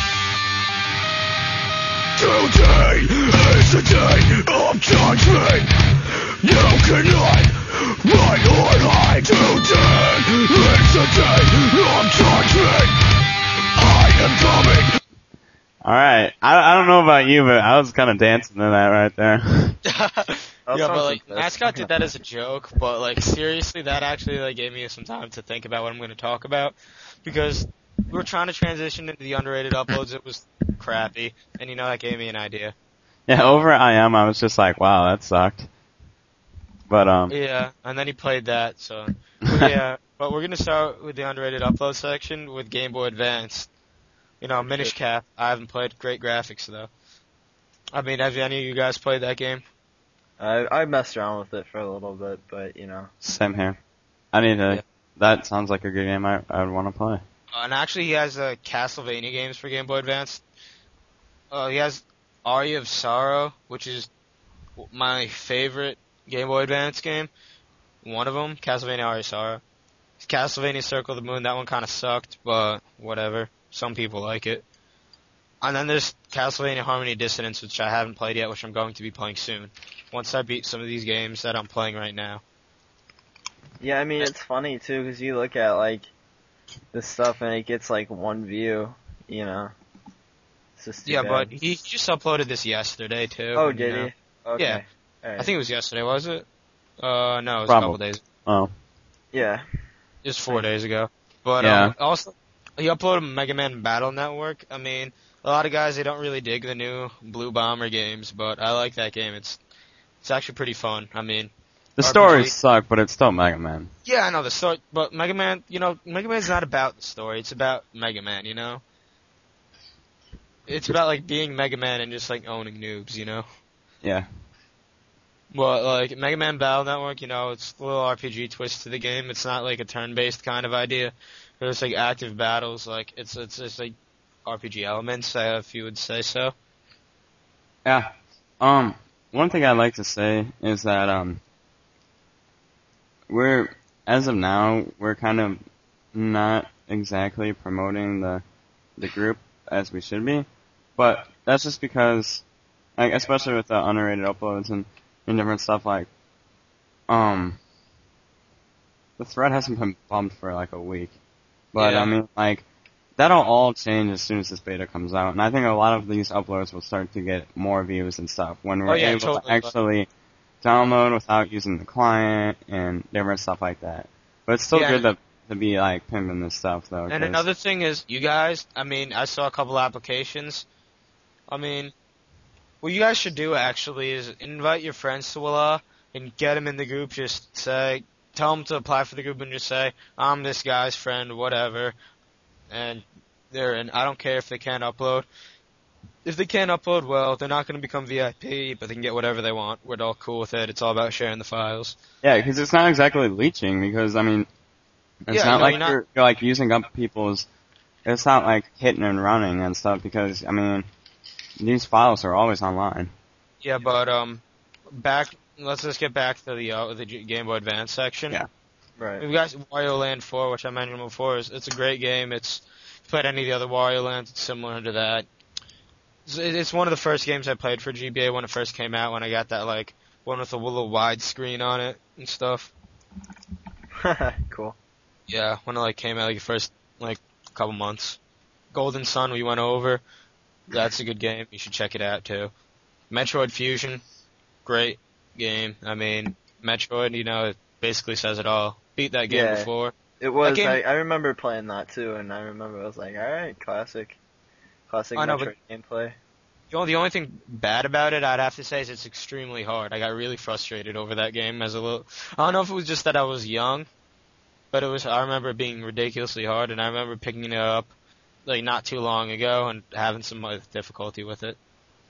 Today is the day of judgment. You cannot run or hide. Today is the day of judgment. I am coming. All right, I, I don't know about you, but I was kind of dancing to that right there. That yeah, sounds but like impressive. Mascot did that as a joke, but like seriously, that actually like gave me some time to think about what I'm going to talk about because we were trying to transition into the underrated uploads. It was crappy, and you know that gave me an idea. Yeah, over at I M, I was just like, wow, that sucked. But um, Yeah, and then he played that. So but yeah, but we're gonna start with the underrated upload section with Game Boy Advance. You know, Minish Cap. I haven't played. Great graphics though. I mean, have any of you guys played that game? I I messed around with it for a little bit, but you know. same here. I need to. Yeah. That sounds like a good game. I I would want to play. Uh, and actually, he has uh, Castlevania games for Game Boy Advance. Uh, he has Aria of Sorrow, which is my favorite Game Boy Advance game. One of them, Castlevania Aria of Sorrow. Castlevania Circle of the Moon, that one kind of sucked, but whatever. Some people like it. And then there's Castlevania Harmony of Dissonance, which I haven't played yet, which I'm going to be playing soon. Once I beat some of these games that I'm playing right now. Yeah, I mean it's funny too because you look at like this stuff and it gets like one view, you know. It's just too Yeah, bad. but he just uploaded this yesterday, too. Oh, you did know. he? Okay. Yeah. Alright. I think it was yesterday, was it? Uh, no, it was Probably. a couple days. Oh, Yeah. It was four days ago. But Yeah. um, also, he uploaded Mega Man Battle Network. I mean, a lot of guys, they don't really dig the new Blue Bomber games, but I like that game. It's it's actually pretty fun. I mean, the R P G. stories suck, but it's still Mega Man. Yeah, I know the story, but Mega Man, you know, Mega Man's not about the story. It's about Mega Man, you know? It's about, like, being Mega Man and just, like, owning noobs, you know? Yeah. Well, like, Mega Man Battle Network, you know, it's a little R P G twist to the game. It's not, like, a turn-based kind of idea. There's, like, active battles. Like, it's, it's just, like, R P G elements, uh, if you would say so. Yeah. Um, one thing I'd like to say is that, um, we're, as of now, we're kind of not exactly promoting the, the group as we should be, but that's just because, like, especially with the underrated uploads and, and different stuff, like, um, the thread hasn't been bumped for like a week. But, Yeah. I mean, like, that'll all change as soon as this beta comes out, and I think a lot of these uploads will start to get more views and stuff when we're Oh, yeah, able totally. to actually download without using the client and different stuff like that. But it's still Yeah, good to, to be, like, pimping this stuff, though. And 'cause- another thing is, you guys, I mean, I saw a couple applications. I mean, what you guys should do actually is invite your friends to Willa and get them in the group. Just say, tell them to apply for the group and just say, I'm this guy's friend, whatever. And they're, and I don't care if they can't upload. If they can't upload, well, they're not going to become V I P, but they can get whatever they want. We're all cool with it. It's all about sharing the files. Yeah, because it's not exactly leeching, because, I mean, it's Yeah, not no, like you're not- you're, you're, like, using up people's, it's not like hitting and running and stuff, because, I mean, these files are always online. Yeah, but, um, back, let's just get back to the, uh, the G- Game Boy Advance section. Yeah. Right. We've got Wario Land four, which I mentioned before. It's, it's a great game. It's, if you played any of the other Wario Lands, it's similar to that. It's, it's one of the first games I played for G B A when it first came out, when I got that, like, one with a little wide screen on it and stuff. Cool. Yeah, when it, like, came out, like, the first, like, couple months. Golden Sun, we went over. That's a good game. You should check it out, too. Metroid Fusion, great game. I mean, Metroid, you know, it basically says it all. Beat that game Yeah. before. It was. game- I, I remember playing that too, and I remember I was like, all right, classic, classic I know, Metroid gameplay. The only, the only thing bad about it, I'd have to say, is it's extremely hard. I got really frustrated over that game as a little. I don't know if it was just that I was young, but it was. I remember it being ridiculously hard, and I remember picking it up like not too long ago and having some uh, difficulty with it.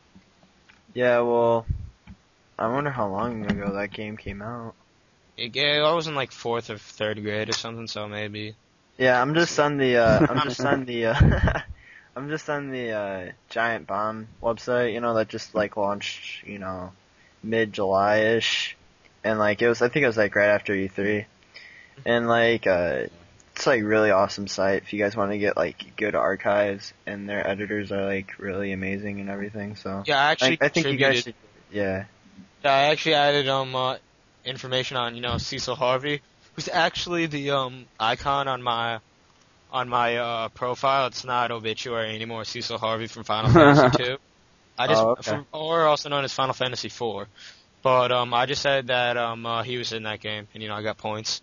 Yeah, well, I wonder how long ago that game came out. It, yeah, I was in like fourth or third grade or something, so maybe. Yeah, I'm just on the. Uh, I'm just on the. Uh, I'm just on the uh, Giant Bomb website. You know that just like launched. You know, mid July ish, and like it was. I think it was like right after E three, and like uh, it's like really awesome site if you guys want to get like good archives, and their editors are like really amazing and everything. So Yeah, I actually I, I think you guys contributed- should. Yeah. Yeah, I actually added um uh, information on you know Cecil Harvey, who's actually the um icon on my on my uh profile. It's not Obituary anymore. Cecil Harvey from Final Fantasy two. I just Oh, okay. from, or also known as Final Fantasy four. But um, I just said that um, uh, he was in that game, and you know I got points.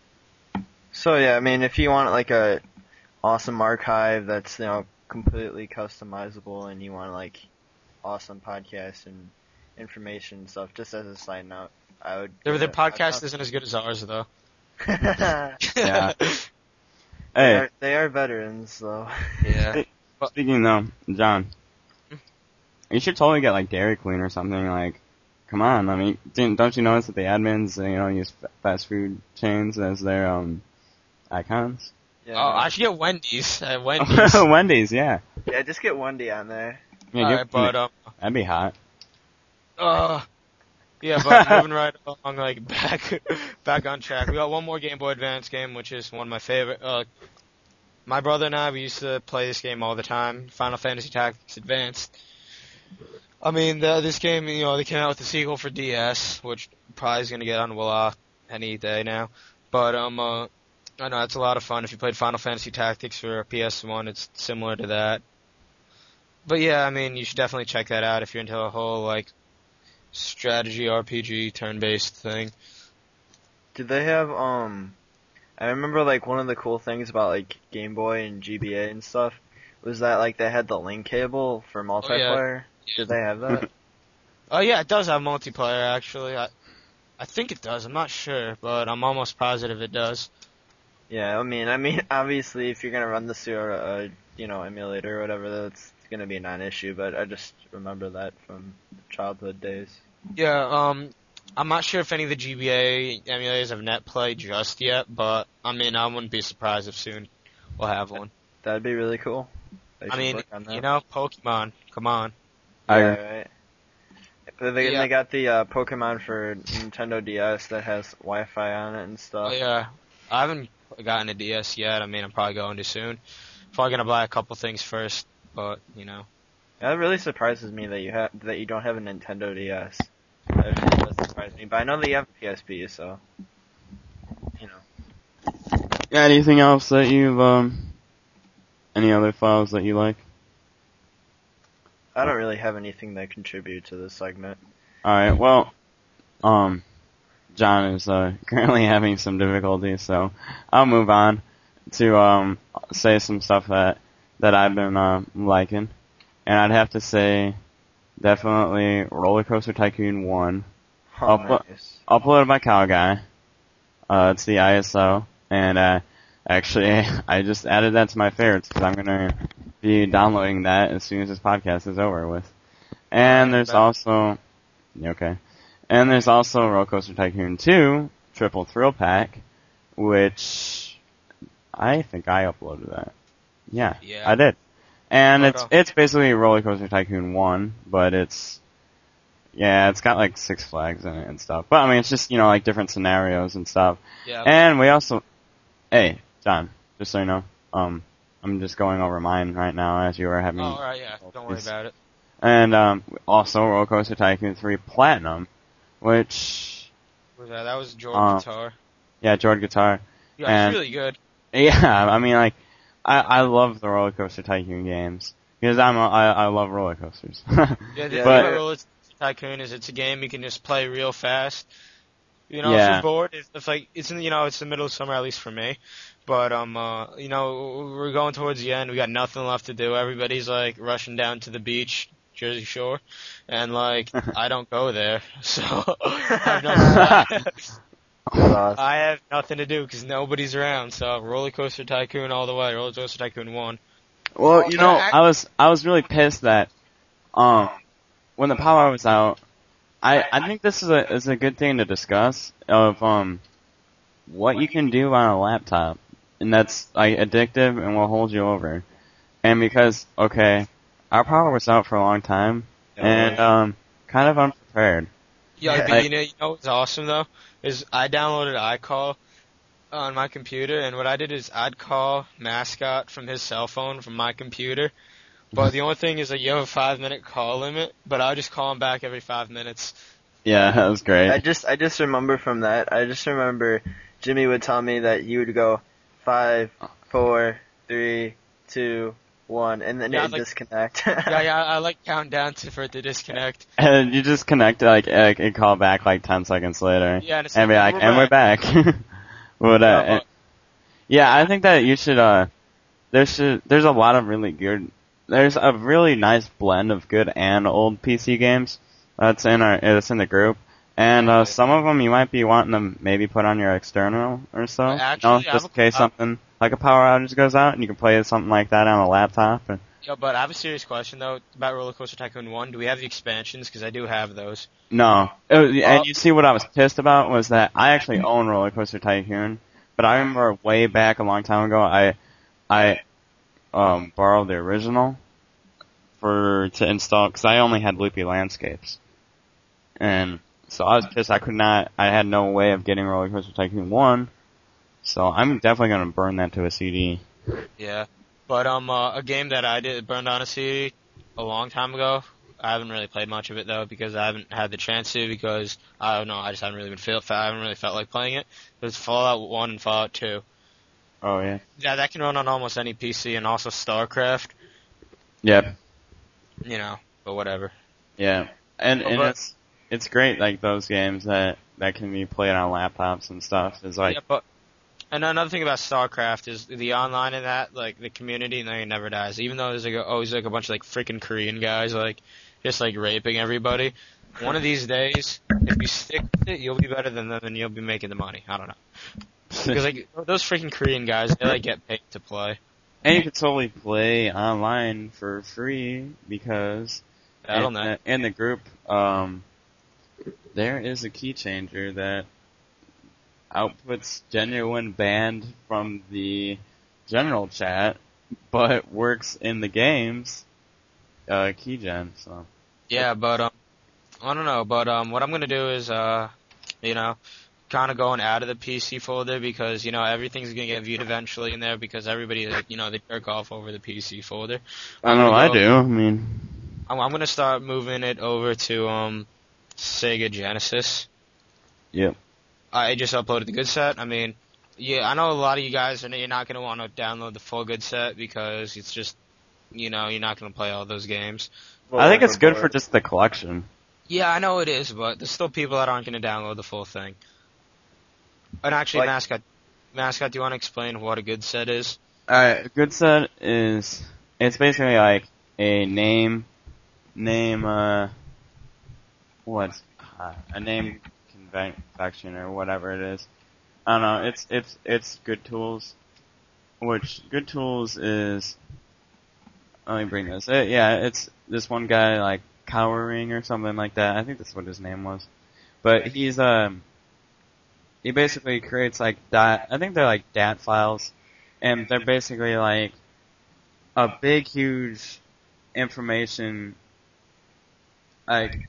So yeah, I mean, if you want like a awesome archive that's you know completely customizable, and you want like awesome podcasts and information and stuff, just as a side note, I would. Their, give their it- podcast isn't as good as ours, though. Yeah. they, Hey, are, they are veterans, though. Yeah. speaking though, John, you should totally get like Dairy Queen or something. Like, come on. I mean, didn't- don't you notice that the admins, you know, use fa- fast food chains as their um icons? Yeah, Oh, I should get Wendy's. Uh, Wendy's. Wendy's, yeah. yeah, just get Wendy on there. Yeah, All give- right, but um, that'd be hot. uh, yeah, but moving right along, like back, back on track. We got one more Game Boy Advance game, which is one of my favorite. Uh, my brother and I, we used to play this game all the time. Final Fantasy Tactics Advanced. I mean, the, this game, you know, they came out with the sequel for D S, which probably is gonna get on Willa any day now. But um, uh, I know it's a lot of fun. If you played Final Fantasy Tactics for P S one, it's similar to that. But yeah, I mean, you should definitely check that out if you're into a whole like strategy R P G turn-based thing. Did they have um? I remember like one of the cool things about like Game Boy and G B A and stuff was that like they had the link cable for multiplayer. Did they have that? Oh yeah, it does have multiplayer actually. I I think it does. I'm not sure, but I'm almost positive it does. Yeah, I mean, I mean, obviously, if you're gonna run this through a, a you know emulator or whatever, that's gonna be a non-issue. But I just remember that from childhood days. Yeah, um, I'm not sure if any of the G B A emulators have net play just yet, but I mean, I wouldn't be surprised if soon we'll have one. That'd be really cool. They I should mean, work on that. you know, Pokemon, come on. I yeah, agree. right. But they, Yeah. they got the uh, Pokemon for Nintendo D S that has Wi-Fi on it and Oh, stuff. yeah, I haven't gotten a D S yet. I mean, I'm probably going to soon. Probably gonna buy a couple things first, but you know. That really surprises me that you have that you don't have a Nintendo D S. That really does surprise me. But I know that you have a P S P, so you know. Yeah, anything else that you've um any other files that you like? I don't really have anything that contribute to this segment. Alright, well, um, John is uh, currently having some difficulties, so I'll move on to um say some stuff that that I've been uh, liking, and I'd have to say definitely Roller Coaster Tycoon one, Oh, I'll put- nice. uploaded by Cow Guy. Uh, it's the I S O, and uh, actually I just added that to my favorites because I'm gonna be downloading that as soon as this podcast is over with. And there's also okay. And there's also Roller Coaster Tycoon two Triple Thrill Pack, which I think I uploaded that. Yeah, Yeah. I did. And Photo. it's it's basically Roller Coaster Tycoon one, but it's yeah, it's got like Six Flags in it and stuff. But I mean, it's just you know like different scenarios and stuff. Yeah. And we also, hey John, just so you know, um, I'm just going over mine right now as you are having. Oh, alright, yeah. Don't worry Yes. about it. And um, also Roller Coaster Tycoon three Platinum, which What was that? That was Jordan Uh, Guitar. yeah, Jord Guitar. Yeah, and- it's really good. Yeah, I mean like, I I love the Roller Coaster Tycoon games because I'm a, I I love roller coasters. Yeah, the Yeah, thing but- about Roller Tycoon is it's a game you can just play real fast. You know, if Yeah. you're bored, it's, it's like it's in you know it's the middle of summer at least for me. But um, uh, you know, we're going towards the end. We got nothing left to do. Everybody's like rushing down to the beach, Jersey Shore, and like I don't go there, so I have nothing. That's awesome. I have nothing to do because nobody's around. So Roller Coaster Tycoon all the way. Roller Coaster Tycoon one. Well, you know, I was I was really pissed that um when the power was out. I I think this is a is a good thing to discuss of um what you can do on a laptop, and that's like addictive and will hold you over. And because okay, our power was out for a long time, and um kind of unprepared. Yeah, Yeah. but you know, you know what's awesome though is I downloaded iCall on my computer, and what I did is I'd call Mascot from his cell phone from my computer. But the only thing is that you have a five minute call limit, but I'll just call him back every five minutes. Yeah, that was great. I just I just remember from that. I just remember Jimmy would tell me that he would go five, four, three, two, one, and then Yeah, it like- disconnect. Yeah, yeah, I like count down to for it to disconnect. And you just connect like and and call back like ten seconds later, Yeah, and it's and be like, like, we're and we're back. But, uh, Yeah, and- but- yeah, I think that you should. Uh, there should. There's a lot of really good. There's a really nice blend of good and old P C games that's in our. That's in the group. And uh, some of them you might be wanting to maybe put on your external or so, But you know, actually, I just have in a- case I- something like a power outage goes out, and you can play something like that on a laptop. And, Yeah, but I have a serious question though about Roller Coaster Tycoon one. Do we have the expansions? Because I do have those. no, Oh, and you see what I was pissed about was that I actually own Roller Coaster Tycoon, but I remember way back a long time ago, I I um borrowed the original for to install because I only had Loopy Landscapes, and so I was pissed. I could not. I had no way of getting Roller Coaster Tycoon one, so I'm definitely gonna burn that to a C D. Yeah, but um, uh, a game that I did burned on a C D a long time ago. I haven't really played much of it though because I haven't had the chance to because I don't know. I just haven't really been feel. I haven't really felt like playing it. It was Fallout one and Fallout two. Oh yeah. Yeah, that can run on almost any P C, and also StarCraft. Yep. You know, but whatever. Yeah. And and But- it's it's great like those games that that can be played on laptops and stuff. It's like Yeah, but and another thing about StarCraft is the online in that, like the community, and it never dies. Even though there's like a, always like a bunch of like freaking Korean guys like just like raping everybody. One of these days, if you stick with it, you'll be better than them, and you'll be making the money. I don't know, because like those freaking Korean guys, they like get paid to play. and you can totally play online for free because I don't in, know. in the group um there is a key changer that outputs genuine banned from the general chat, but works in the games uh keygen. So Yeah, but um, I don't know. But um, what I'm gonna do is uh, you know, kind of going out of the P C folder because you know everything's gonna get viewed eventually in there because everybody like you know they jerk off over the P C folder. I know I'm I gonna do. I mean, I'm, I'm gonna start moving it over to um, Sega Genesis. yep. I just uploaded the good set. I mean, yeah, I know a lot of you guys are you're not gonna want to download the full good set because it's just, you know, you're not gonna play all those games. I think it's good for just the collection. Yeah, I know it is, but there's still people that aren't gonna download the full thing. And actually, Like- mascot, mascot, do you want to explain what a good set is? Alright, a good set is, it's basically like a name, name, uh, what, uh, a name convention or whatever it is. I don't know, it's, it's, it's Good Tools, which Good Tools is, let me bring this, uh, yeah, it's this one guy like Cowering or something like that, I think that's what his name was. But he's, um, he basically creates like dot, I think they're like D A T files, and they're basically like a big, huge information, like,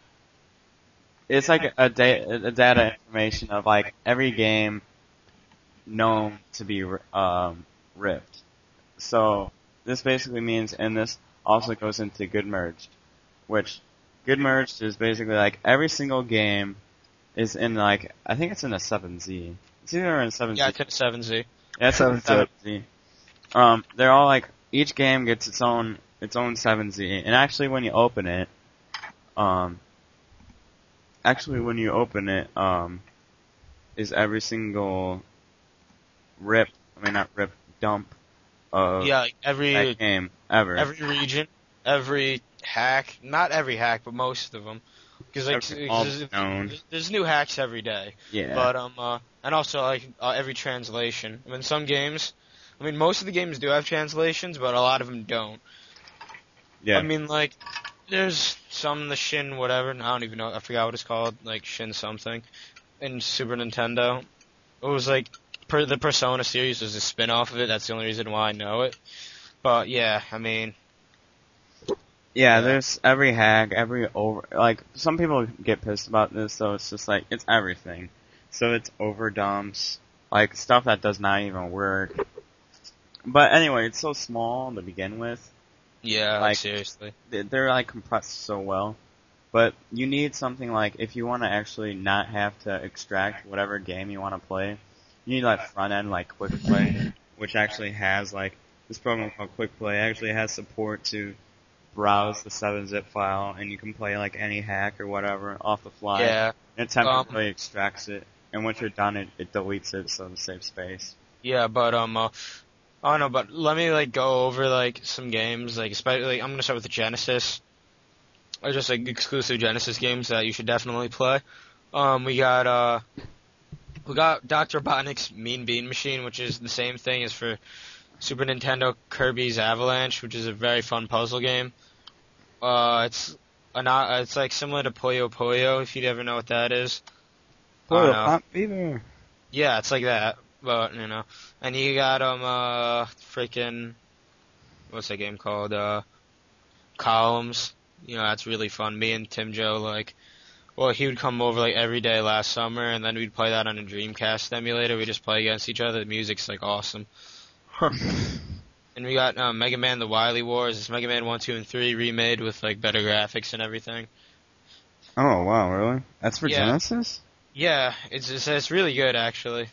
it's like a, da- a data information of like every game known to be um, ripped. So this basically means, and this also goes into Good Merged, which Good Merged is basically like every single game is in like, I think it's in a seven Z. It's either in a seven Z. Yeah, it's in seven Z. Yeah, it's in seven Z. Um, they're all like, each game gets its own, its own seven Z. And actually when you open it, um, actually when you open it, um, is every single rip, I mean not rip, dump of Yeah, like every that game ever. every region, every hack, not every hack, but most of them. Because like, Every- all there's, known. there's new hacks every day. Yeah. But um, uh, and also like uh, every translation. I mean, some games, I mean, most of the games do have translations, but a lot of them don't. yeah. I mean, like, there's some the Shin whatever. I don't even know. I forgot what it's called. Like Shin something in Super Nintendo. It was like per, the Persona series was a spin-off of it. That's the only reason why I know it. But yeah, I mean, Yeah, there's every hack, every over, like, some people get pissed about this, so it's just like, it's everything. So it's overdumps, like, stuff that does not even work. But anyway, it's so small to begin with. yeah, like, Like- seriously. They- They're, like, compressed so well. But you need something like, if you want to actually not have to extract whatever game you want to play, you need, like, front end, like, Quick Play, which actually has, like, this program called Quick Play actually has support to browse the seven zip file, and you can play like any hack or whatever off the fly. Yeah. And it temporarily um, extracts it, and once you're done, it, it deletes it so to save space. Yeah, but um, uh, I don't know, but let me like go over like some games, like especially like, I'm gonna start with the Genesis, or just like exclusive Genesis games that you should definitely play. Um, we got uh, we got Doctor Robotnik's Mean Bean Machine, which is the same thing as for Super Nintendo Kirby's Avalanche, which is a very fun puzzle game. Uh, it's an, uh, it's like similar to Puyo Puyo, if you'd ever know what that is. Puyo Pop Fever. Yeah, it's like that, but you know. And you got um uh freaking what's that game called? Uh, Columns. You know, that's really fun. Me and Tim Joe like, well, he would come over like every day last summer, and then we'd play that on a Dreamcast emulator. We just play against each other. The music's like awesome. And we got um, Mega Man: The Wily Wars. It's Mega Man one, two, and three remade with like better graphics and everything. Oh wow, really? That's for yeah. Genesis? Yeah, it's, it's it's really good actually.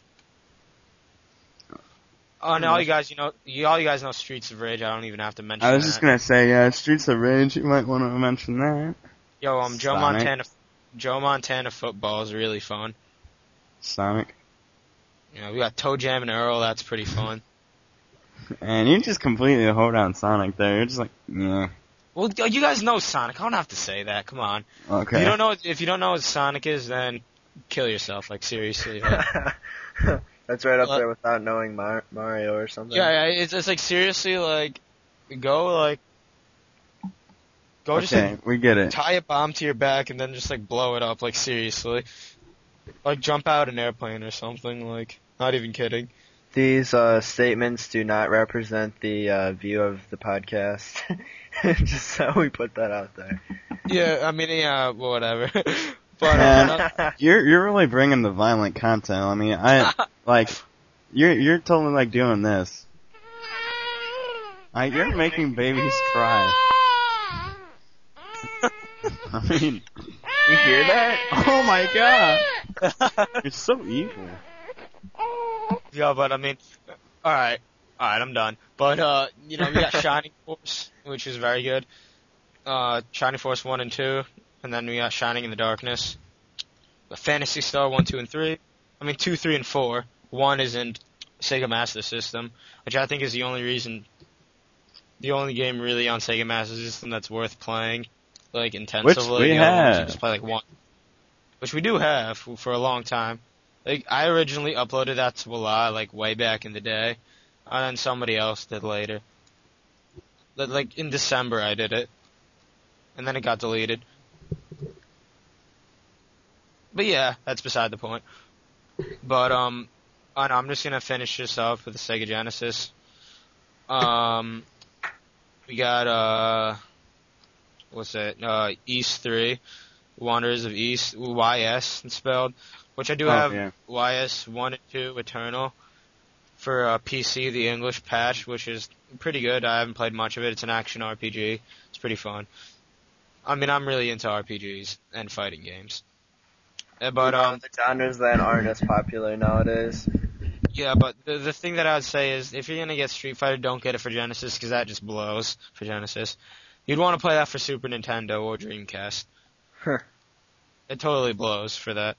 Oh, and all you guys, you know, you, all you guys know Streets of Rage. I don't even have to mention. I was that. just gonna say, yeah, Streets of Rage. You might want to mention that. Yo, um, Joe Sonic. Montana, Joe Montana football is really fun. Sonic. You know, we got Toe Jam and Earl. That's pretty fun. And you just completely hold on Sonic there. You're just like, yeah. Well, you guys know Sonic. I don't have to say that. Come on. Okay. If you don't know, if you don't know what Sonic is, then kill yourself. Like seriously. Like, That's right up there without knowing Mar- Mario or something. Yeah, yeah, it's it's like seriously, like go like go okay, just like, we get it. tie a bomb to your back and then just like blow it up. Like seriously, like jump out an airplane or something. Like not even kidding. These uh, statements do not represent the uh, view of the podcast. Just so we put that out there. Yeah, I mean, yeah, well, whatever. But uh, you're you're really bringing the violent content. I mean, I like you're you're totally like doing this. Like you're making babies cry. I mean, you hear that? Oh my god! You're so evil. Yeah, but I mean, all right, all right, I'm done. But uh, you know, we got Shining Force, which is very good. Uh, Shining Force one and two, and then we got Shining in the Darkness. Phantasy Star one, two, and three. I mean, two, three, and four. One is in Sega Master System, which I think is the only reason, the only game really on Sega Master System that's worth playing, like intensively. Which we the other ones you have. just play like one, which we do have for a long time. Like I originally uploaded that to Walla like way back in the day, and then somebody else did later. But, like in December I did it, and then it got deleted. But yeah, that's beside the point. But um, I know, I'm just gonna finish this up with the Sega Genesis. Um, we got uh, what's that? Uh, East three, Wanderers of East, Y S spelled. Which I do oh, have yeah. Y S one and two Eternal for uh, P C, the English patch, which is pretty good. I haven't played much of it. It's an action R P G. It's pretty fun. I mean, I'm really into R P Gs and fighting games. Uh, but um, the genres that aren't as popular nowadays. Yeah, but the the thing that I would say is, if you're gonna get Street Fighter, don't get it for Genesis because that just blows for Genesis. You'd want to play that for Super Nintendo or Dreamcast. Huh. It totally blows for that.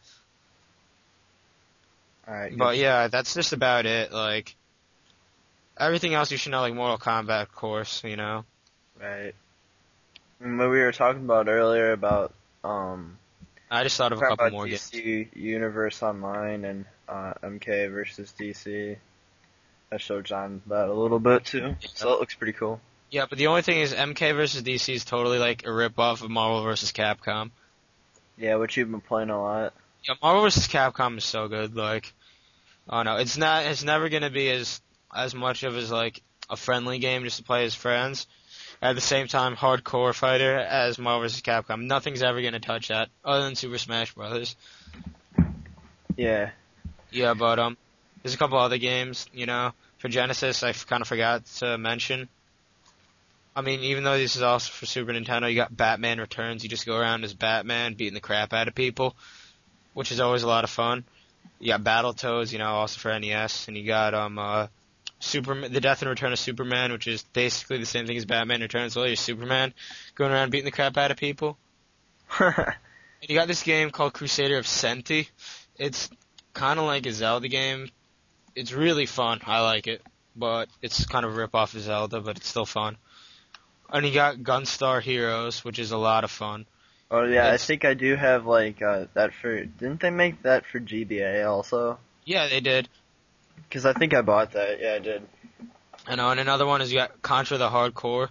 Alright. But yeah, that's just about it. Like, everything else you should know, like Mortal Kombat, of course, you know. Right. And what we were talking about earlier about, um... I just thought of a talking couple about more D games. C Universe Online and uh, M K versus D C. I showed John that a little bit too, so it looks pretty cool. Yeah, but the only thing is M K versus D C is totally like a rip-off of Marvel versus Capcom. Yeah, which you've been playing a lot. Yeah, Marvel versus Capcom is so good, like, oh no, it's not, it's never gonna be as, as much of as like a friendly game just to play as friends. At the same time, hardcore fighter as Marvel versus Capcom. Nothing's ever gonna touch that, other than Super Smash Brothers. Yeah. Yeah, but um, there's a couple other games, you know, for Genesis I kind of forgot to mention. I mean, even though this is also for Super Nintendo, you got Batman Returns. You just go around as Batman, beating the crap out of people, which is always a lot of fun. You got Battletoads, you know, also for N E S, and you got um uh, Superman, The Death and Return of Superman, which is basically the same thing as Batman Returns. Well, you're Superman going around beating the crap out of people. And you got this game called Crusader of Senti. It's kind of like a Zelda game. It's really fun. I like it, but it's kind of a rip-off of Zelda, but it's still fun. And you got Gunstar Heroes, which is a lot of fun. Oh yeah, It's- I think I do have like uh, that for. Didn't they make that for G B A also? Yeah, they did. Because I think I bought that. Yeah, I did. I know, and another one is you got Contra the Hardcore.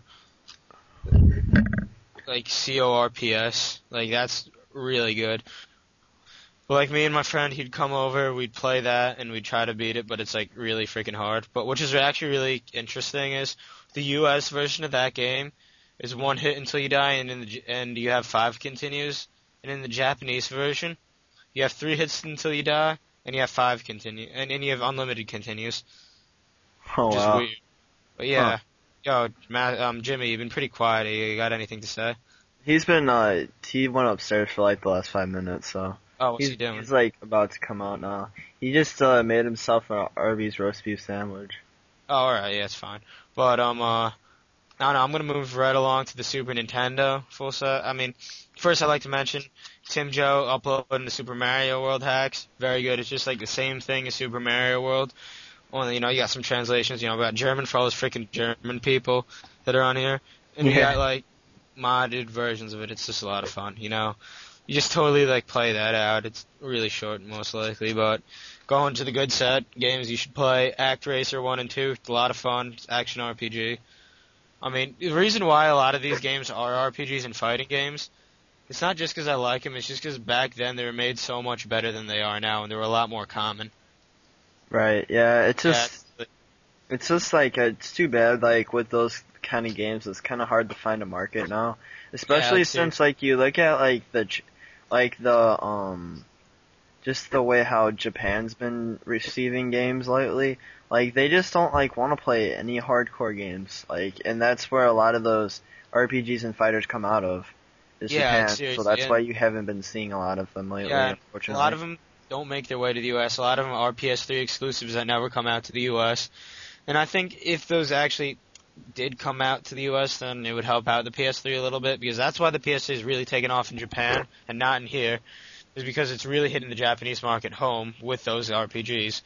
Like C O R P S. Like, that's really good. But like me and my friend, he'd come over, we'd play that, and we'd try to beat it, but it's like really freaking hard. But which is actually really interesting is the U S version of that game is one hit until you die, and in the J- and you have five continues. And in the Japanese version, you have three hits until you die, and you have five continue, and, and you have unlimited continues. Oh Which is wow. weird. But yeah, yo, Matt, um, Jimmy, you've been pretty quiet. You got anything to say? He's been uh he went upstairs for like the last five minutes, so Oh, what's he's, he doing? he's like about to come out now. He just uh made himself an Arby's roast beef sandwich. Oh, alright, yeah, it's fine. But, um, uh, I don't know, I'm gonna move right along to the Super Nintendo full set. I mean, first I'd like to mention Tim Joe uploading the Super Mario World hacks. Very good. It's just like the same thing as Super Mario World. Only, you know, you got some translations, you know, about German for all those freaking German people that are on here. And you Yeah. got, like, modded versions of it. It's just a lot of fun, you know. You just totally, like, play that out. It's really short, most likely, but going to the good set games you should play, Act Racer one and two. It's a lot of fun. It's action R P G. I mean, the reason why a lot of these games are R P Gs and fighting games, it's not just because I like them, it's just because back then they were made so much better than they are now, and they were a lot more common. Right, yeah, it's just Yeah, it's just like it's too bad like with those kind of games it's kind of hard to find a market now, especially Yeah, too. since like you look at like the J- like the um just the way how Japan's been receiving games lately. Like they just don't like want to play any hardcore games. Like and that's where a lot of those R P Gs and fighters come out of. Is Yeah, Japan. So seriously, that's and- why you haven't been seeing a lot of them lately, Yeah, a unfortunately. lot of them don't make their way to the U S. A lot of them are P S three exclusives that never come out to the U S. And I think if those actually did come out to the U S, then it would help out the P S three a little bit, because that's why the P S three is really taken off in Japan and not in here, is because it's really hitting the Japanese market home with those R P Gs.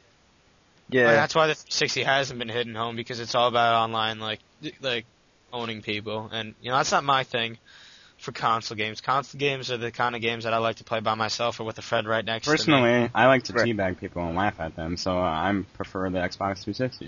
yeah. And that's why the three sixty hasn't been hitting home, because it's all about online, like, like owning people. And, you know, that's not my thing for console games. Console games are the kind of games that I like to play by myself or with a friend right next to me. Personally, I like to Right. teabag people and laugh at them, so I prefer the Xbox three sixty.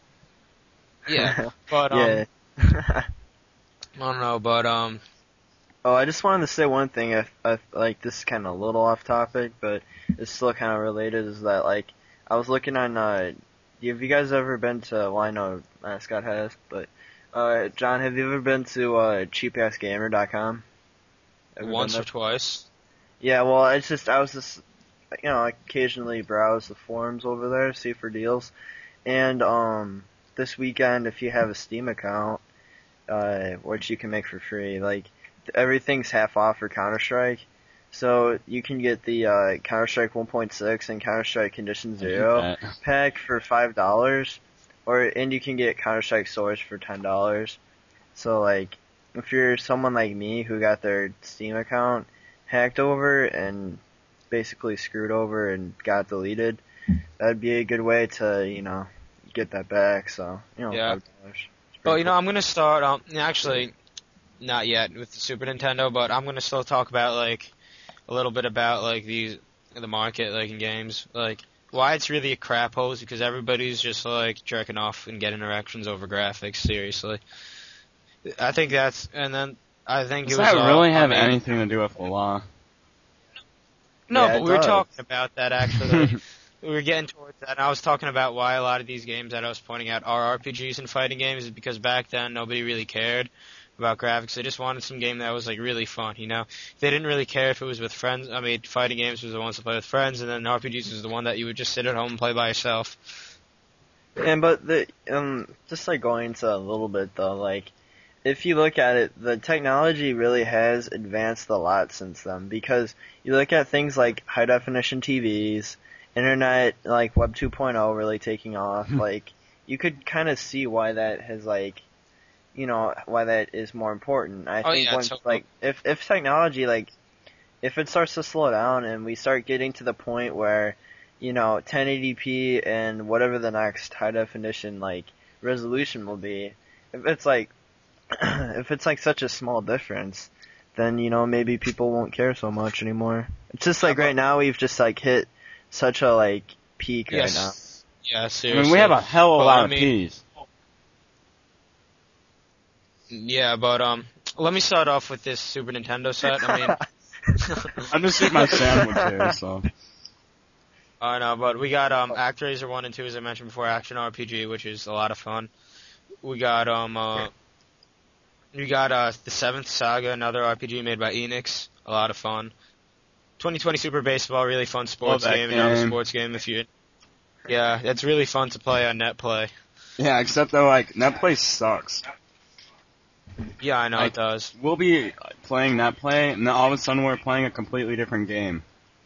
Yeah, but, um, yeah. I don't know, but, um, Oh, I just wanted to say one thing. If, if like this is kind of a little off topic, but it's still kind of related. Is that like I was looking on. Uh, have you guys ever been to? Well, I know Mascot has, but uh, John, have you ever been to uh, cheap ass gamer dot com? Ever been once there? or twice. Yeah, well, it's just I was just you know I occasionally browse the forums over there, see for deals, and um this weekend if you have a Steam account, uh, which you can make for free, like. Everything's half off for Counter-Strike, so you can get the uh, Counter-Strike one point six and Counter-Strike Condition Zero pack for five dollars, or and you can get Counter-Strike Source for ten dollars. So like, if you're someone like me who got their Steam account hacked over and basically screwed over and got deleted, that'd be a good way to you know get that back. So you know, Yeah. five dollars. Well, you know, I'm gonna start, um, actually, not yet with the Super Nintendo, but I'm gonna still talk about, like, a little bit about, like, these, the market, like, in games, like, why it's really a crap hole is because everybody's just, like, jerking off and getting erections over graphics, seriously. I think that's, and then, I think Does it was, that uh, really I have mean- anything to do with the law? No, Yeah, but it we were does. talking about that, actually. We were getting towards that, and I was talking about why a lot of these games that I was pointing out are R P Gs and fighting games, is because back then nobody really cared about graphics. They just wanted some game that was like really fun, you know? They didn't really care if it was with friends. I mean, fighting games was the ones to play with friends, and then R P Gs was the one that you would just sit at home and play by yourself. And but the um just like going into a little bit though, like if you look at it, the technology really has advanced a lot since then, because you look at things like high definition T Vs, internet like Web two point oh really taking off, like you could kind of see why that has like, you know, why that is more important. I Oh, think yeah, once totally. like if if technology like if it starts to slow down and we start getting to the point where, you know, ten eighty p and whatever the next high definition like resolution will be, if it's like if it's like such a small difference, then you know maybe people won't care so much anymore. It's just like Yeah, but- right now we've just like hit such a like peak right now. Yes. Yeah, I seriously. mean, we have a hell of a Well, lot I of mean- P's. Yeah, but um, let me start off with this Super Nintendo set. I mean, I'm just eating my sandwich here, so. I know, but we got um ActRaiser one and two, as I mentioned before, action R P G, which is a lot of fun. We got um uh, we got uh the Seventh Saga, another R P G made by Enix, a lot of fun. twenty twenty Super Baseball, really fun sports that game, another game. sports game. If you, yeah, it's really fun to play on NetPlay. Yeah, except though, like, NetPlay sucks. Yeah, I know Like- it does. We'll be playing NetPlay, and then all of a sudden we're playing a completely different game.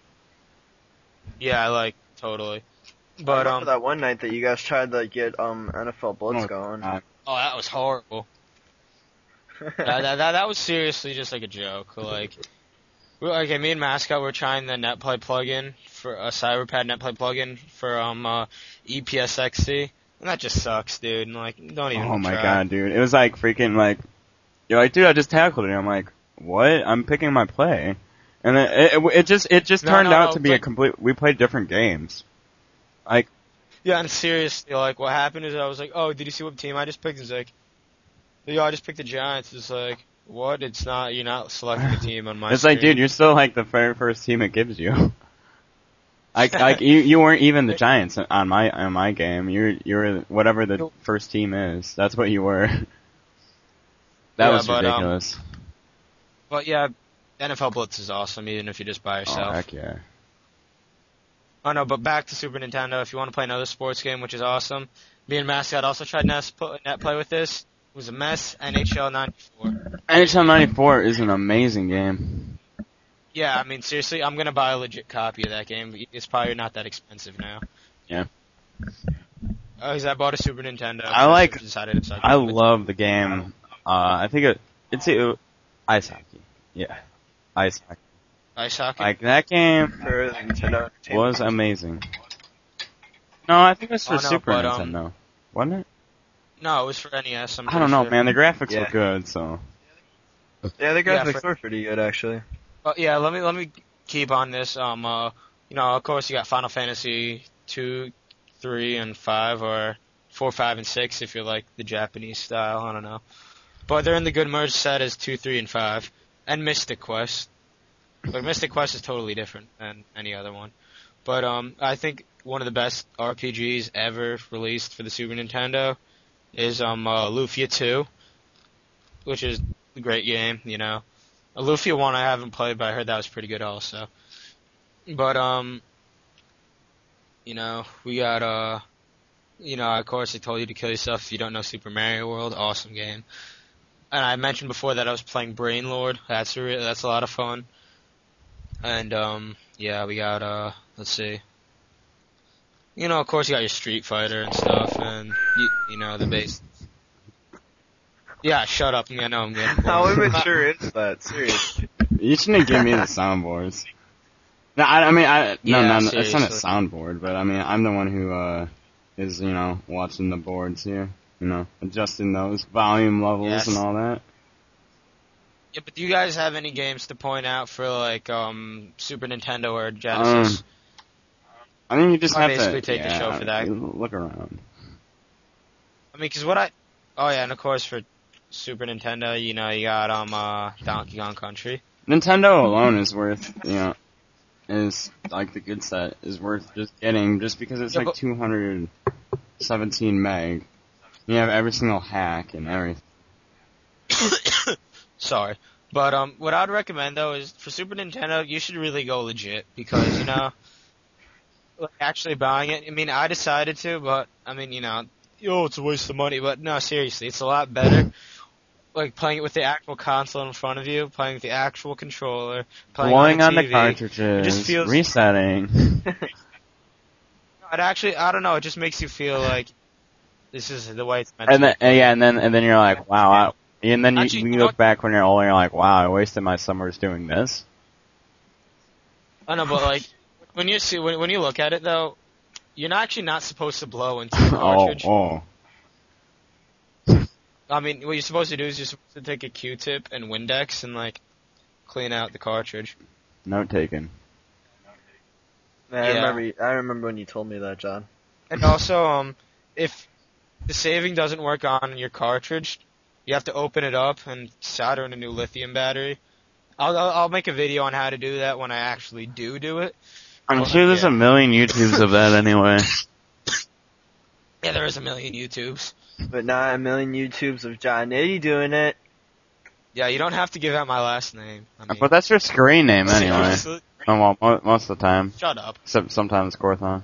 Yeah, like totally. I But remember um, that one night that you guys tried to get um N F L Blitz Oh, going. God. oh, that was horrible. that, that, that that was seriously just like a joke. Like, we, okay, me and Mascot were trying the NetPlay plugin for a CyberPad NetPlay plugin for um uh, E P S X C, and that just sucks, dude. And like, don't even. Oh my try. god, dude. It was like freaking like, you're like, dude, I just tackled it. I'm like, what? I'm picking my play. And then it, it, it just, it just No, turned no, out no, to be a like- complete, we played different games. Like, Yeah, and seriously, like, what happened is I was like, oh, did you see what team I just picked? He's like, yeah, I just picked the Giants. It's like, what? It's not. You're not selecting a team on my. it's like, screen. dude, you're still like the very first team it gives you. Like, like you, you weren't even the Giants on my, on my game. You're, you're whatever the first team is. That's what you were. That Yeah, was but, um, ridiculous. But yeah, N F L Blitz is awesome, even if you're just by Oh, yourself. heck yeah. Oh no, but back to Super Nintendo. If you want to play another sports game, which is awesome, me and Mascot also tried net, net play with this. It was a mess. N H L ninety-four. N H L ninety-four is an amazing game. Yeah, I mean seriously, I'm gonna buy a legit copy of that game. It's probably not that expensive now. Yeah. Oh, because I bought a Super Nintendo. I like- Decided to start I with- love the game. Uh, I think it, it's it, ice hockey. Yeah. Ice hockey. ice hockey. Like, that game For Nintendo Entertainment. was amazing. No, I think it was for Oh, no, Super but, um, Nintendo. Wasn't it? no, it was for N E S. I'm I don't pretty know, sure. man. The graphics Yeah. were good, so. Yeah, the Yeah, graphics for- were pretty good actually. But yeah, let me let me keep on this. Um, uh, you know, of course, you got Final Fantasy two, three, and five, or four, five, and six if you like the Japanese style. I don't know, but they're in the good merge set as two, three, and five, and Mystic Quest. But Mystic Quest is totally different than any other one. But um, I think one of the best R P Gs ever released for the Super Nintendo is um uh, Lufia two, which is a great game. You know. Lufia one I haven't played, but I heard that was pretty good also. But, um, you know, we got, uh, you know, of course I told you to kill yourself if you don't know Super Mario World. Awesome game. And I mentioned before that I was playing Brain Lord. That's a re- that's a lot of fun. And, um, yeah, we got, uh, let's see. You know, of course you got your Street Fighter and stuff, and, you, you know, the base. Yeah, shut up. I know I'm getting bored. How immature is that? Seriously. You shouldn't give me the soundboards. No, I, I mean, I, no, Yeah, no, no, it's not a seriously. soundboard, but I mean, I'm the one who, uh, is, you know, watching the boards here. You know, adjusting those volume levels Yes. and all that. Yeah, but do you guys have any games to point out for like um Super Nintendo or Genesis? Um, I mean, you just I'll have basically to take the yeah, show for that. Look around. I mean, 'cause what I oh yeah, and of course for Super Nintendo, you know, you got um uh Donkey Kong Country. Nintendo alone is worth, you know, is like the good set is worth just getting just because it's Yeah, like but- two hundred seventeen meg. You have every single hack and everything. Sorry, but um, what I'd recommend though is for Super Nintendo, you should really go legit because you know, like actually buying it. I mean, I decided to, but I mean, you know, oh, it's a waste of money. But no, seriously, it's a lot better. Like playing it with the actual console in front of you, playing with the actual controller, playing Blowing on, on the the T V. cartridges, just feels- resetting. It actually, I don't know, it just makes you feel like This is the way it's meant And to then, be. and yeah, and then, and then you're like, wow, I, and then you, Actually, you you know look back when you're older and you're like, wow, I wasted my summers doing this. I know, but like, when you see, when, when you look at it though, you're not actually not supposed to blow into the oh, cartridge. oh. I mean, what you're supposed to do is you're supposed to take a Q-tip and Windex and like, clean out the cartridge. Note taken. Man, I Yeah. remember. I remember when you told me that, John. And also, um, if the saving doesn't work on your cartridge, you have to open it up and solder in a new lithium battery. I'll, I'll, I'll make a video on how to do that when I actually do do it. I'm Well, sure there's yeah. a million YouTubes of that anyway. Yeah, there is a million YouTubes. But not a million YouTubes of John Nitty doing it. Yeah, you don't have to give out my last name. I mean, But that's your screen name anyway. seriously? Oh, well, mo- most of the time. Shut up. Except sometimes Corthon.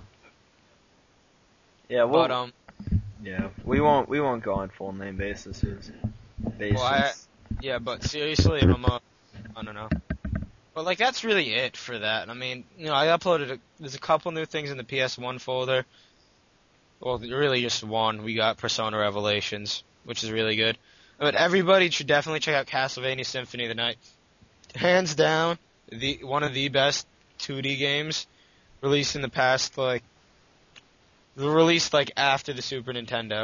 Yeah, well, But um, yeah, we won't we won't go on full name basis. Basis. Well, I- yeah, but seriously, if I'm a, I don't know. But like, that's really it for that. I mean, you know, I uploaded. A, there's a couple new things in the P S one folder. Well, really just one. We got Persona Revelations, which is really good. But everybody should definitely check out Castlevania Symphony of the Night. Hands down, the one of the best two D games released in the past, like, released like after the Super Nintendo.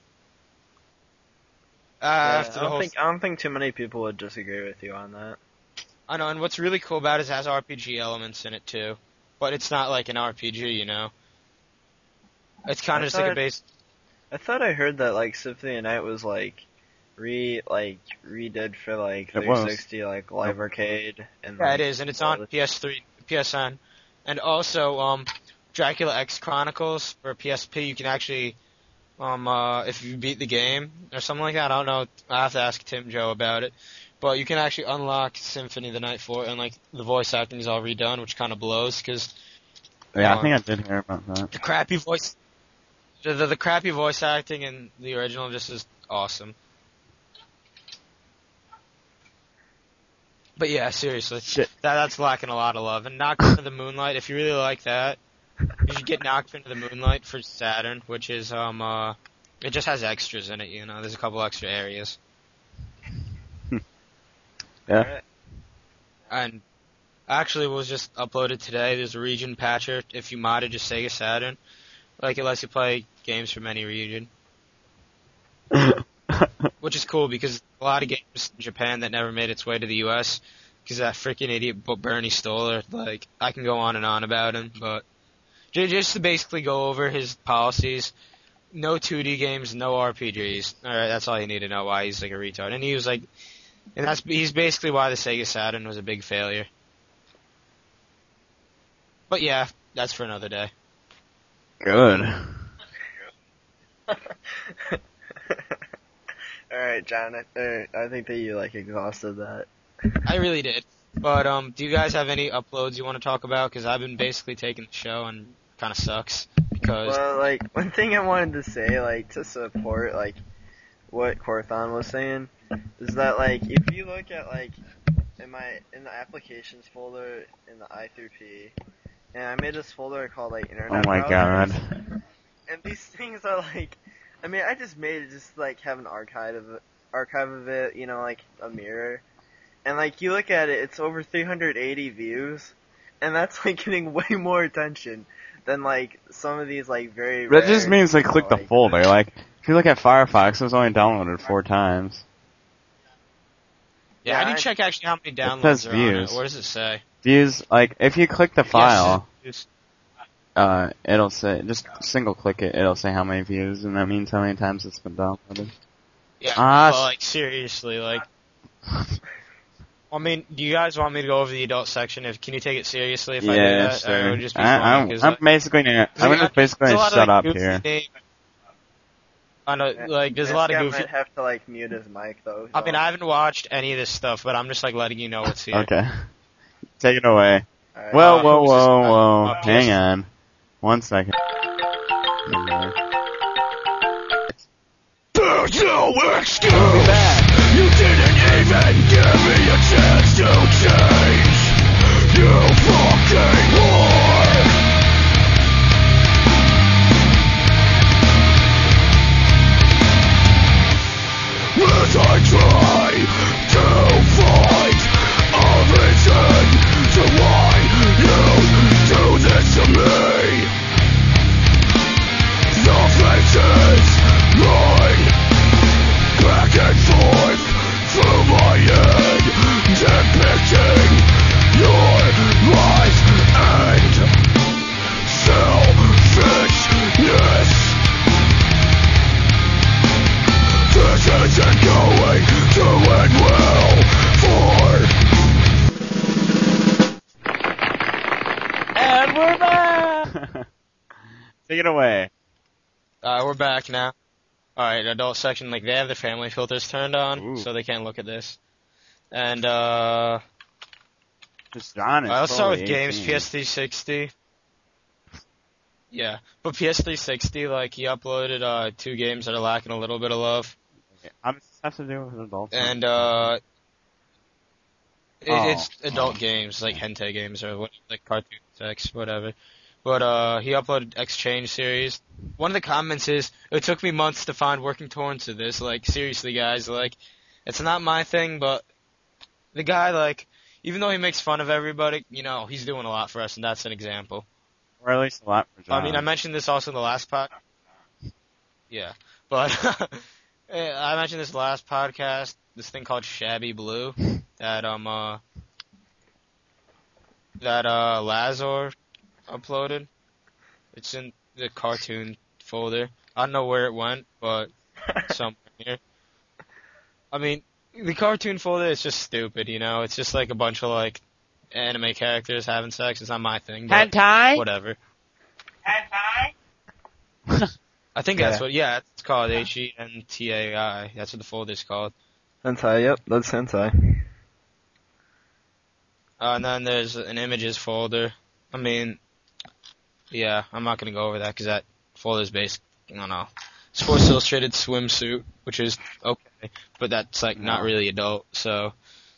Uh, Yeah, after I the don't whole think I don't think too many people would disagree with you on that. I know, and what's really cool about it is it has R P G elements in it too. But it's not like an R P G, you know? It's kind I of just like a thought- base. I thought I heard that like Symphony of the Night was like re like redid for like It was. three sixty like live arcade and Yeah, like, it is, and it's all on the- P S three, P S N. And also, um, Dracula X Chronicles for P S P, you can actually, um, uh, if you beat the game or something like that, I don't know, I have to ask Tim Joe about it. But you can actually unlock Symphony of the Night for it, and like, the voice acting is all redone, which kind of blows, because Yeah, Uh, I think I did hear about that. the crappy voice, the, the, the crappy voice acting in the original just is awesome. But yeah, seriously, Shit. that that's lacking a lot of love. And Knocked into the Moonlight, if you really like that, you should get Knocked into the Moonlight for Saturn, which is um uh, it just has extras in it. You know, there's a couple extra areas. Yeah. And actually, it was just uploaded today. There's a region patcher if you modded just Sega Saturn, like it lets you play games from any region. Which is cool because a lot of games in Japan that never made its way to the U S because that freaking idiot Bu- Bernie Stoller. Like, I can go on and on about him, but j- just to basically go over his policies, no two D games, no R P Gs. Alright, that's all you need to know why he's like a retard. And he was like, and that's, he's basically why the Sega Saturn was a big failure. But yeah, that's for another day. Good. Alright, John, I, uh, I think that you like exhausted that. I really did. But um, do you guys have any uploads you want to talk about? Because I've been basically taking the show and kind of sucks. Because Well, like, one thing I wanted to say, like, to support, like, what Corthon was saying, is that, like, if you look at, like, in my, in the applications folder in the I through P, and I made this folder called, like, Internet Oh my Browsers, god. and these things are, like, I mean, I just made it just, like, have an archive of it, archive of it, you know, like, a mirror, and, like, you look at it, it's over three hundred eighty views, and that's, like, getting way more attention than, like, some of these, like, very That just rare, means like you know, click the like- folder. Like, if you look at Firefox, it was only downloaded four times. yeah, how do Yeah, you I- check actually how many downloads says are on it? views. What does it say? Views, like, if you click the file, Yes, uh, it'll say, just single click it, it'll say how many views, and that means how many times it's been downloaded. yeah. Ah, Well, like seriously, like. I mean, do you guys want me to go over the adult section? If can you take it seriously if I do Yeah, that? Or it sure. would just be I, funny, I'm, 'cause, I'm like- basically gonna, I'm gonna basically There's a lot of, shut like, up goofy here. things. I know, like, there's a lot of This guy goofy. might have to, like, mute his mic, though. I mean, so- I haven't watched any of this stuff, but I'm just like letting you know what's here. Okay. Take it away. Alright. Whoa, Uh, whoa, who's this whoa, guy? whoa. Uh, Hang P S on. One second. There's no excuse. You didn't even give me a chance to change. You fucking whore. I try to find a reason to why you do this to me. The faces run back and forth through my head, depicting your lies and selfishness. This isn't going to end well for. And we're back! Take it away. Uh, we're back now. Alright, adult section, like, they have their family filters turned on, Ooh. so they can't look at this. And, uh... This John is Alright, let's start with totally games, eighteen. P S three sixty. Yeah, but P S three sixty, like, he uploaded, uh, two games that are lacking a little bit of love. How does this have to do with adults? And, uh... It, Oh. It's adult games, like hentai games, or what, like cartoon sex, whatever. But, uh, he uploaded Exchange series. One of the comments is, it took me months to find working torrents of this. Like, seriously, guys, like, it's not my thing, but the guy, like, even though he makes fun of everybody, you know, he's doing a lot for us, and that's an example. Or at least a lot for John. I mean, I mentioned this also in the last pod. Yeah, but I mentioned this last podcast, this thing called Shabby Blue, that, um, uh, that, uh, Lazar uploaded. It's in the cartoon folder. I don't know where it went, but somewhere here. I mean, the cartoon folder is just stupid, you know? It's just like a bunch of like anime characters having sex. It's not my thing, but Hentai? whatever. Hentai? I think that's Yeah. what, yeah, it's called H E N T A I. That's what the folder's called. Hentai, yep, that's hentai. Uh, and then there's an images folder. I mean, yeah, I'm not gonna go over that because that folder's based, I don't know, Sports Illustrated swimsuit, which is okay, but that's like not No. really adult. So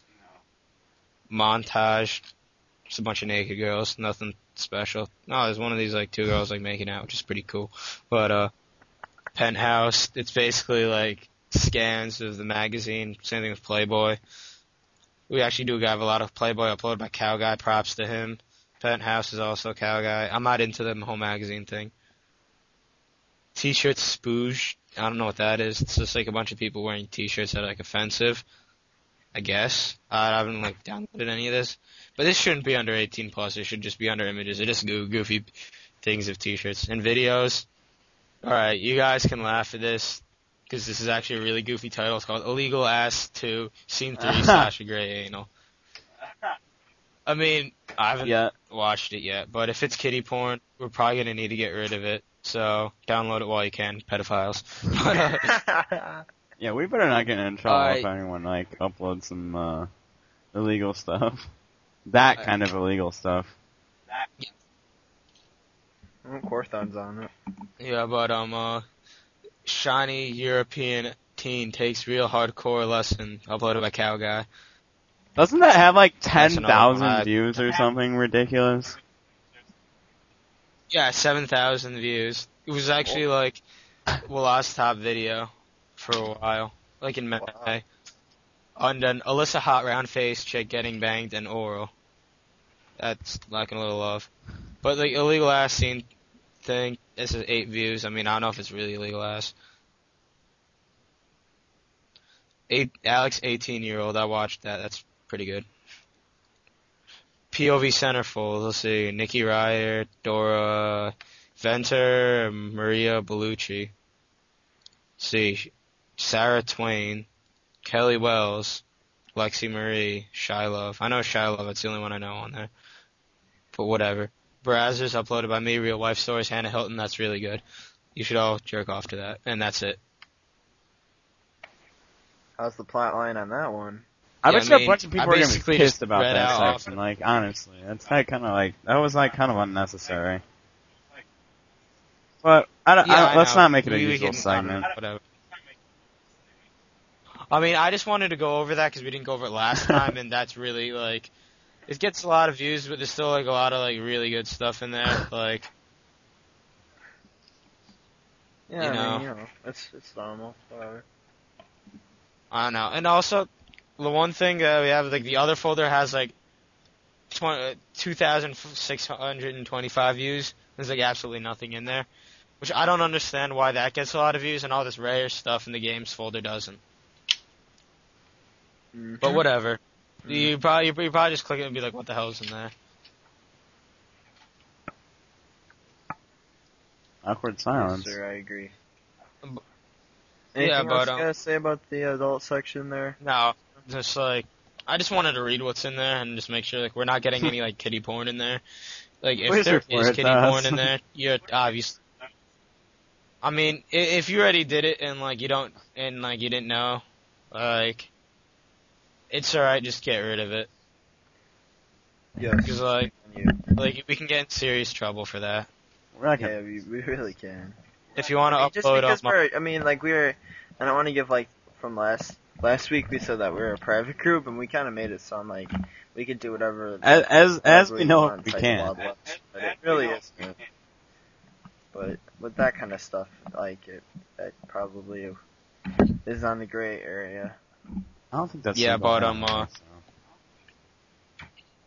montage, just a bunch of naked girls, nothing special. No, there's one of these like two girls like making out, which is pretty cool. But uh, Penthouse, it's basically like scans of the magazine. Same thing with Playboy. We actually do have a lot of Playboy uploaded by Cow Guy. Props to him. Penthouse is also Cow Guy. I'm not into the whole magazine thing. T-shirts spooge. I don't know what that is. It's just like a bunch of people wearing T-shirts that are like offensive. I guess. I haven't like downloaded any of this. But this shouldn't be under eighteen plus. It should just be under images. They're just goo- goofy things of T-shirts and videos. Alright, you guys can laugh at this. Because this is actually a really goofy title. It's called Illegal Ass two, Scene three, Sasha Grey Anal. I mean, I haven't Yeah. watched it yet, but if it's kiddie porn, we're probably going to need to get rid of it. So, download it while you can, pedophiles. But, uh, Yeah, we better not get in trouble Alright. if anyone like uploads some uh illegal stuff. That kind of illegal stuff. Oh, Corthon's on it. yeah, but, um, uh, Shiny European Teen takes real hardcore lesson, uploaded by Cow Guy. Doesn't that have like ten That's another one. thousand views or something ridiculous? Yeah, seven thousand views. It was actually like Will's top video for a while, like in May. Wow. And then Alyssa Hot Round Face chick getting banged and oral. That's lacking a little love. But the illegal ass scene thing, this is eight views. I mean, I don't know if it's really illegal ass. Eight, Alex, eighteen year old, I watched that. That's pretty good. P O V centerfold. Let's see. Nikki Ryer, Dora Venter, Maria Bellucci. Let's see. Sarah Twain, Kelly Wells, Lexi Marie, Shylove. I know Shylove. That's the only one I know on there. But whatever. Brazzers uploaded by me. Real Life Stories. Hannah Hilton. That's really good. You should all jerk off to that. And that's it. How's the plot line on that one? I Yeah, bet I you mean, a bunch of I people are gonna be basically pissed just about read that out section. Like, honestly, that's like kind of like that was like kind of unnecessary. But I don't. Yeah, I don't I let's know. not make it a We- we usual can- segment. Whatever. I mean, I just wanted to go over that because we didn't go over it last time, and that's really like, it gets a lot of views, but there's still like a lot of like really good stuff in there. Like, Yeah, You I know. mean, you know, it's it's normal, whatever. I don't know. And also, the one thing that we have, like, the other folder has, like, two thousand six hundred twenty-five views. There's, like, absolutely nothing in there. Which I don't understand why that gets a lot of views and all this rare stuff in the games folder doesn't. Mm-hmm. But whatever. Mm-hmm. You probably, you probably just click it and be like, what the hell's in there? Awkward silence. Yes, sir, I agree. B- Anything yeah, else but, you um, gotta say about the adult section there? No, just like I just wanted to read what's in there and just make sure like we're not getting any like kiddie porn in there. Like if Please there report is it kiddie to us. porn in there, you're obviously. I mean, i- if you already did it and like you don't and like you didn't know, like it's alright. Just get rid of it Yes. because like You. like we can get in serious trouble for that. We're not gonna. Yeah, we, we really can. If you want I mean, to just upload because them, we're, I mean, like we're, I don't want to give like from last last week we said that we we're a private group and we kind of made it sound like we could do whatever. As as, as we know, want we type can. Wild West, but it really isn't. But with that kind of stuff, like it, that probably is on the gray area. I don't think that's. Yeah, simple but, for um, us, uh, so.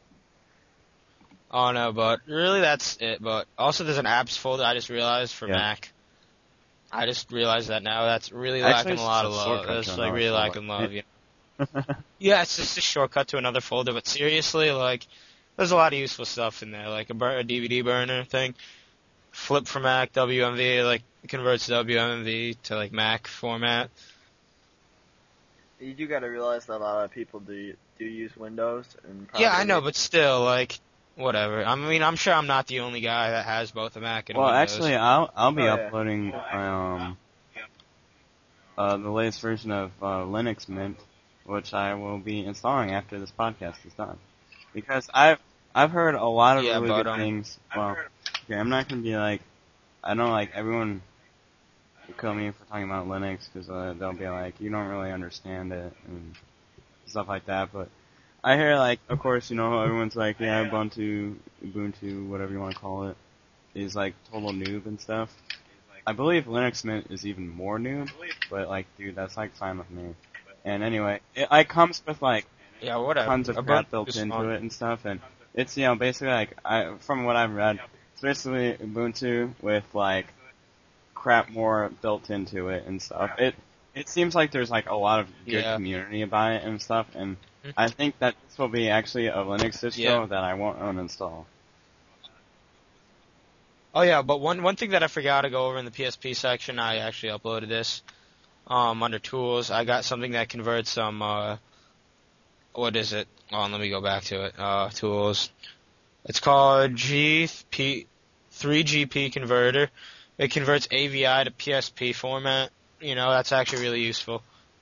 oh no, but really that's it. But also there's an apps folder I just realized for Yeah. Mac. I just realized that now. That's really Actually, lacking it's a lot of just a love. shortcut That's to like another really folder. lacking love. You know? Yeah, it's just a shortcut to another folder. But seriously, like, there's a lot of useful stuff in there, like a, bur- a D V D burner thing, flip for Mac, W M V, like it converts W M V to like Mac format. You do got to realize that a lot of people do do use Windows and. Yeah, I probably- know, but still, like, whatever. I mean, I'm sure I'm not the only guy that has both a Mac and Well, Windows. actually, I'll I'll be Oh, yeah. uploading um uh the latest version of uh, Linux Mint, which I will be installing after this podcast is done, because I've I've heard a lot of Yeah, really but, good um, things. Well, okay, I'm not gonna be like, I know like everyone will kill me for talking about Linux because uh, they'll be like, you don't really understand it and stuff like that, but. I hear, like, of course, you know, everyone's like, yeah, Ubuntu, Ubuntu, whatever you want to call it, is, like, total noob and stuff. I believe Linux Mint is even more noob, but, like, dude, that's, like, fine with me. And anyway, it, it comes with, like, yeah, whatever. tons of Ubuntu crap built is into fine. it and stuff, and it's, you know, basically, like, I, from what I've read, it's basically Ubuntu with, like, crap more built into it and stuff. It, it seems like there's, like, a lot of good Yeah. community about it and stuff, and Mhm. I think that this will be actually a Linux distro Yeah. that I won't uninstall. Oh yeah, but one one thing that I forgot to go over in the P S P section, I actually uploaded this. Um, under tools, I got something that converts um uh, what is it? Oh, let me go back to it. Uh, tools. It's called G P three G P converter. It converts A V I to P S P format. You know, that's actually really useful.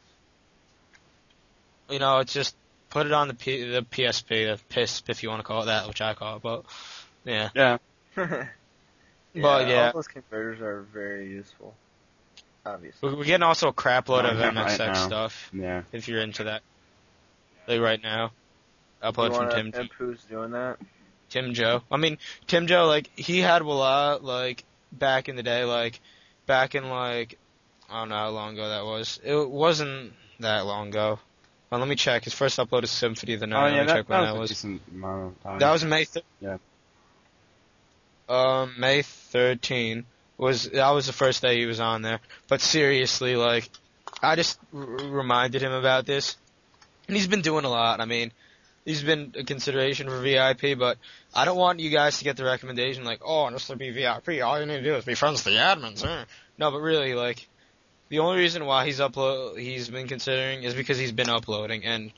You know, it's just put it on the P, the P S P, the P I S P if you want to call it that, which I call it. But yeah, Yeah. yeah, But, yeah. all those converters are very useful. Obviously. we're we're getting also a crap load of Yeah, M X X right now. stuff. Yeah. If you're into that, like right now, You upload from wanna Tim imp who's doing that? Tim Joe. I mean, Tim Joe, like he had a lot, like back in the day, like back in like I don't know how long ago that was. It wasn't that long ago. Well, let me check. His first upload is Symphony of the Night. Oh, let yeah, me that, check when that that was a was. decent amount of time. That was May. Th- Yeah. Um, May thirteenth was that was the first day he was on there. But seriously, like, I just r- reminded him about this, and he's been doing a lot. I mean, he's been a consideration for V I P, but I don't want you guys to get the recommendation like, oh, just to be V I P, all you need to do is be friends with the admins. Eh. No, but really, like, the only reason why he's upload he's been considering is because he's been uploading, and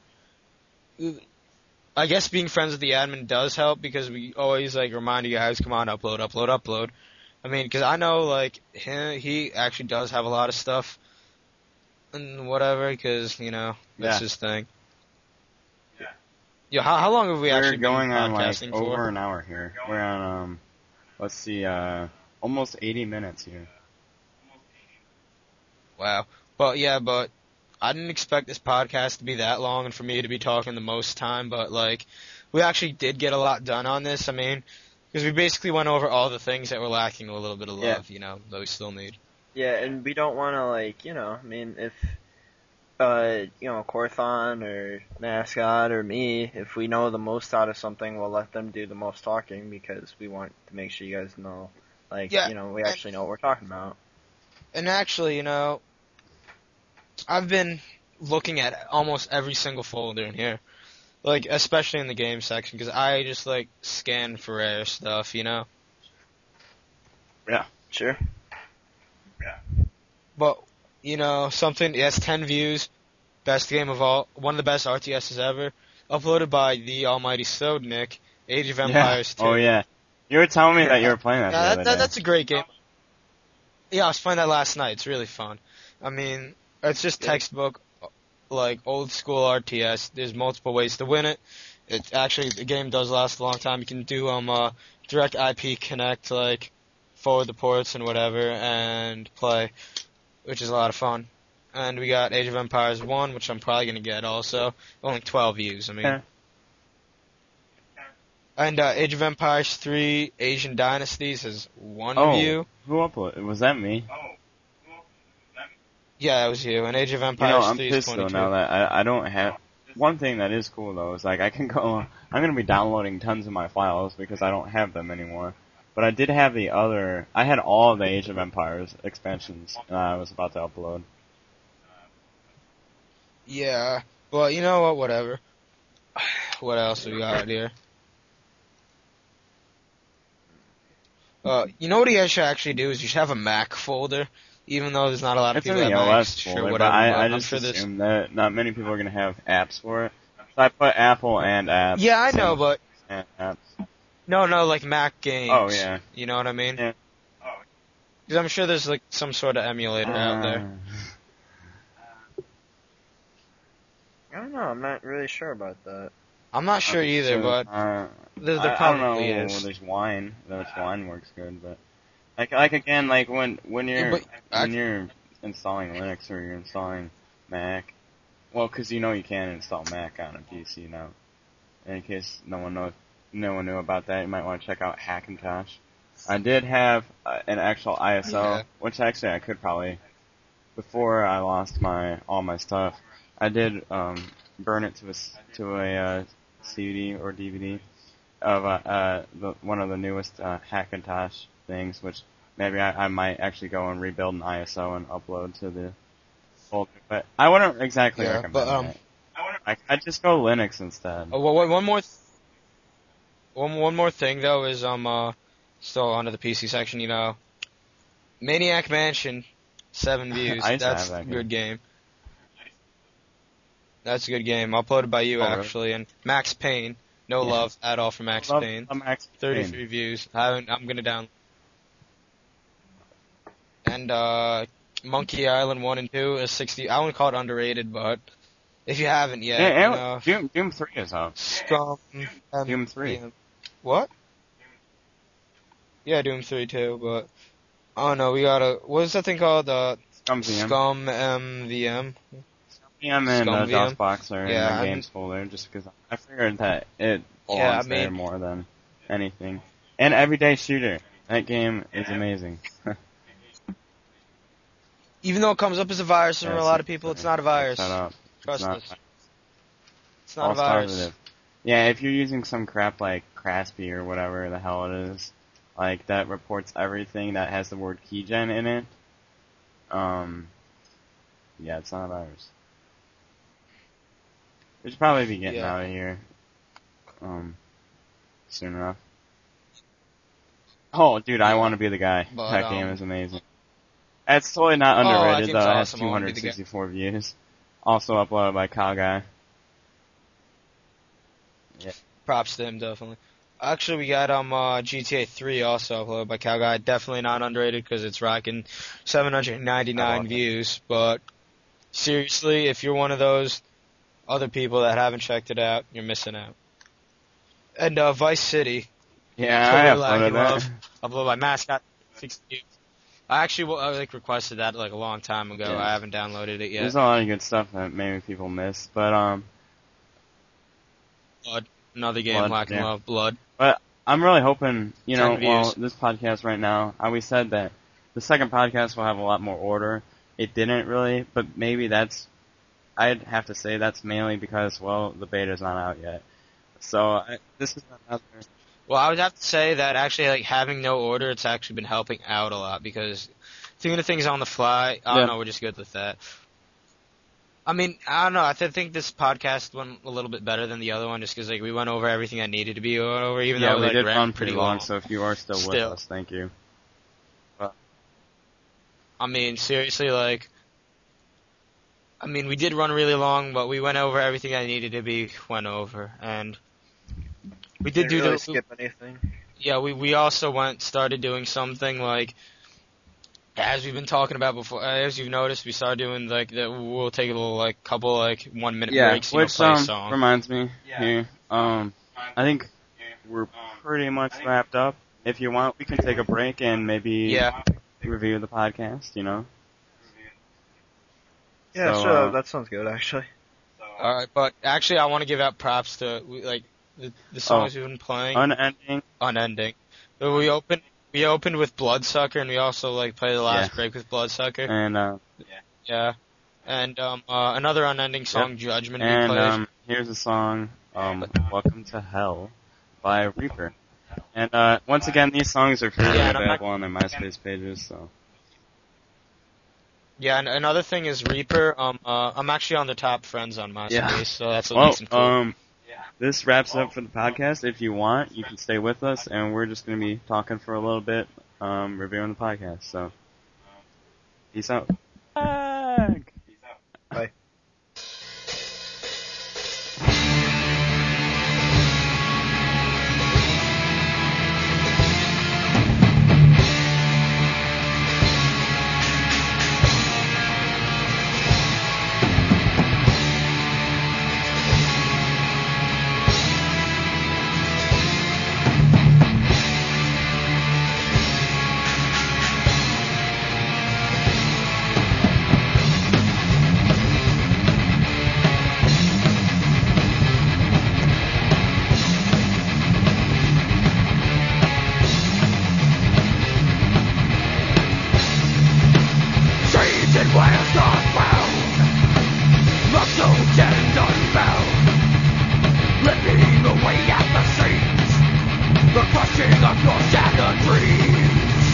I guess being friends with the admin does help because we always like remind you guys, come on, upload, upload, upload. I mean, because I know like he he actually does have a lot of stuff and whatever, because you know that's Yeah. his thing. Yeah, how how long have we We're actually going been on like podcasting over for? an hour here. We're on um, let's see, uh, almost eighty minutes here. Wow. But yeah, but I didn't expect this podcast to be that long and for me to be talking the most time, but like, we actually did get a lot done on this. I mean, because we basically went over all the things that were lacking a little bit of love, Yeah. you know, that we still need. Yeah, and we don't want to like, you know, I mean, if uh, you know, Corthon or Mascot or me, if we know the most out of something, we'll let them do the most talking because we want to make sure you guys know, like, Yeah, you know, we and- actually know what we're talking about. And actually, you know, I've been looking at almost every single folder in here, like especially in the game section, because I just like scan for rare stuff, you know. Sure. But you know, something it has ten views, best game of all, one of the best R T Ss ever, uploaded by the almighty Sodnik, Age of Empires two. Oh yeah. You were telling me that you were playing that the Yeah, other that, that, day. that's a great game. Yeah, I was playing that last night. It's really fun. I mean, it's just textbook, like old school R T S. There's multiple ways to win it. It actually the game does last a long time. You can do um uh, direct I P connect, like forward the ports and whatever, and play, which is a lot of fun. And we got Age of Empires one, which I'm probably gonna get also. Only twelve views. I mean. Yeah. And uh, Age of Empires three Asian Dynasties has one Oh, view. who uploaded? Was that me? Yeah, it was you. And Age of You Empires know, I'm three is pissed though twenty-two. now that I, I don't have. One thing that is cool though is like I can go. I'm gonna be downloading tons of my files because I don't have them anymore. But I did have the other. I had all of the Age of Empires expansions uh, I was about to upload. Yeah, well, you know what? Whatever. What else we got here? Uh, you know what you guys should actually do is you should have a Mac folder, even though there's not a lot of It's in people the that O Macs, S sure, folder, whatever. but I, but I I'm just sure there's. assume that not many people are gonna have apps for it. So I put Apple and apps. Yeah, I know, and- but and apps. no, no, like Mac games. Oh yeah. You know what I mean? Yeah. Because I'm sure there's like some sort of emulator out there. Uh, I don't know, I'm not really sure about that. I'm not sure I'm either, but uh, there, I, there I probably don't know. is. Well, there's wine. There's wine works good, but like like again, like when when Yeah, you're but I- when you're installing Linux or you're installing Mac, well, because you know you can install Mac on a P C now. In case no one knows, no one knew about that, you might want to check out Hackintosh. I did have uh, an actual I S O, Yeah. which actually I could probably, before I lost my all my stuff, I did um, burn it to a s- to a uh, C D or D V D of uh, uh, the, one of the newest uh, Hackintosh things, which maybe I, I might actually go and rebuild an I S O and upload to the folder. But I wouldn't exactly Yeah, recommend but, um, that. I, I'd just go Linux instead. Oh, well, one more, th- one one more thing though is um uh still onto the P C section. You know, Maniac Mansion, seven views. I used to That's have a that good game. That's a good game. Uploaded by you Oh, really? actually, and Max Payne. No Yeah. love at all for Max Love Payne. the Max thirty-three Payne. views. I haven't, I'm gonna down. And uh, Monkey Island one and two is sixty. I wouldn't call it underrated, but if you haven't yet, Yeah, you and know, Doom, Doom three is out. Scum. and- Doom three. yeah. What? Yeah, Doom three too, but oh no, we got a what is that thing called? Uh, Scum V M. Scum M V M. V M and Scum uh, V M. DOSBox are Yeah, in I the games folder just because I figured that it belongs Yeah, I there mean- more than anything. And Everyday Shooter. That game is amazing. Even though it comes up as a virus for Yeah, a lot so- of people, it's not a virus. Shut up. Trust it's not, us. It's not a false virus. positive. Yeah, if you're using some crap like Crasby or whatever the hell it is, like that reports everything that has the word keygen in it, um, yeah, it's not a virus. We should probably be getting Yeah. out of here, um, soon enough. Oh, dude, I want to be the guy. But, that um, game is amazing. It's totally not Oh, that underrated game's though. It has awesome. I wanna be the guy. two hundred sixty-four views. Also uploaded by Cow Guy. Props to him, definitely. Actually, we got um uh, G T A three also uploaded by Cowguy. Definitely not underrated because it's rocking seven hundred I ninety-nine love it. views. But seriously, if you're one of those other people that haven't checked it out, you're missing out. And uh, Vice City, Yeah, Totally I uploaded lacking that. love. uploaded by Mascot six views. I actually well, I, like requested that like a long time ago. Yeah. I haven't downloaded it yet. There's a lot of good stuff that maybe people miss, but um, Another game Blood, lacking yeah. love, blood. I'm really hoping, you know, ten views. well, this podcast right now, I always said that the second podcast will have a lot more order. It didn't really, but maybe that's I'd have to say that's mainly because, well, the beta's not out yet. So I, this is another. Well, I would have to say that actually, like, having no order, it's actually been helping out a lot because thinking of things on the fly, I don't Yeah. know, we're just good with that. I mean, I don't know. I th- think this podcast went a little bit better than the other one just because, like, we went over everything that needed to be went over, even Yeah, though, we like, did ran run pretty long, long. so if you are still, Still. with us, thank you. I mean, seriously, like, I mean, we did run really long, but we went over everything that needed to be went over, and we did Didn't do really the skip anything. yeah. We we also went started doing something like, as we've been talking about before, as you've noticed, we started doing like that. We'll take a little like couple like one minute Yeah, breaks, you which know, play a um song. reminds me here. Um, I think we're pretty much wrapped up. If you want, we can take a break and maybe Yeah. review the podcast. You know. Yeah, So, sure. uh, That sounds good, actually. All right, but actually, I want to give out props to we- like the the songs we've been playing. Unending. Unending. So we opened we opened with Bloodsucker, and we also like played the last Yeah. break with Bloodsucker. And uh, Yeah. And um uh, another Unending song, Judgment, we and played. um, here's a song, um, "Welcome to Hell" by Reaper. And uh, once again, these songs are freely Yeah, and I'm not- available on their MySpace pages. So. Yeah, and another thing is Reaper. Um, uh, I'm actually on the top friends on MySpace, Yeah. so that's what Well, makes him cool. um, this wraps up for the podcast. If you want, you can stay with us, and we're just going to be talking for a little bit, um, reviewing the podcast. So, peace out. Bye. Bye. Chains and wires not bound, love so dead and unbound, ripping away at the seams, the crushing of your shattered dreams.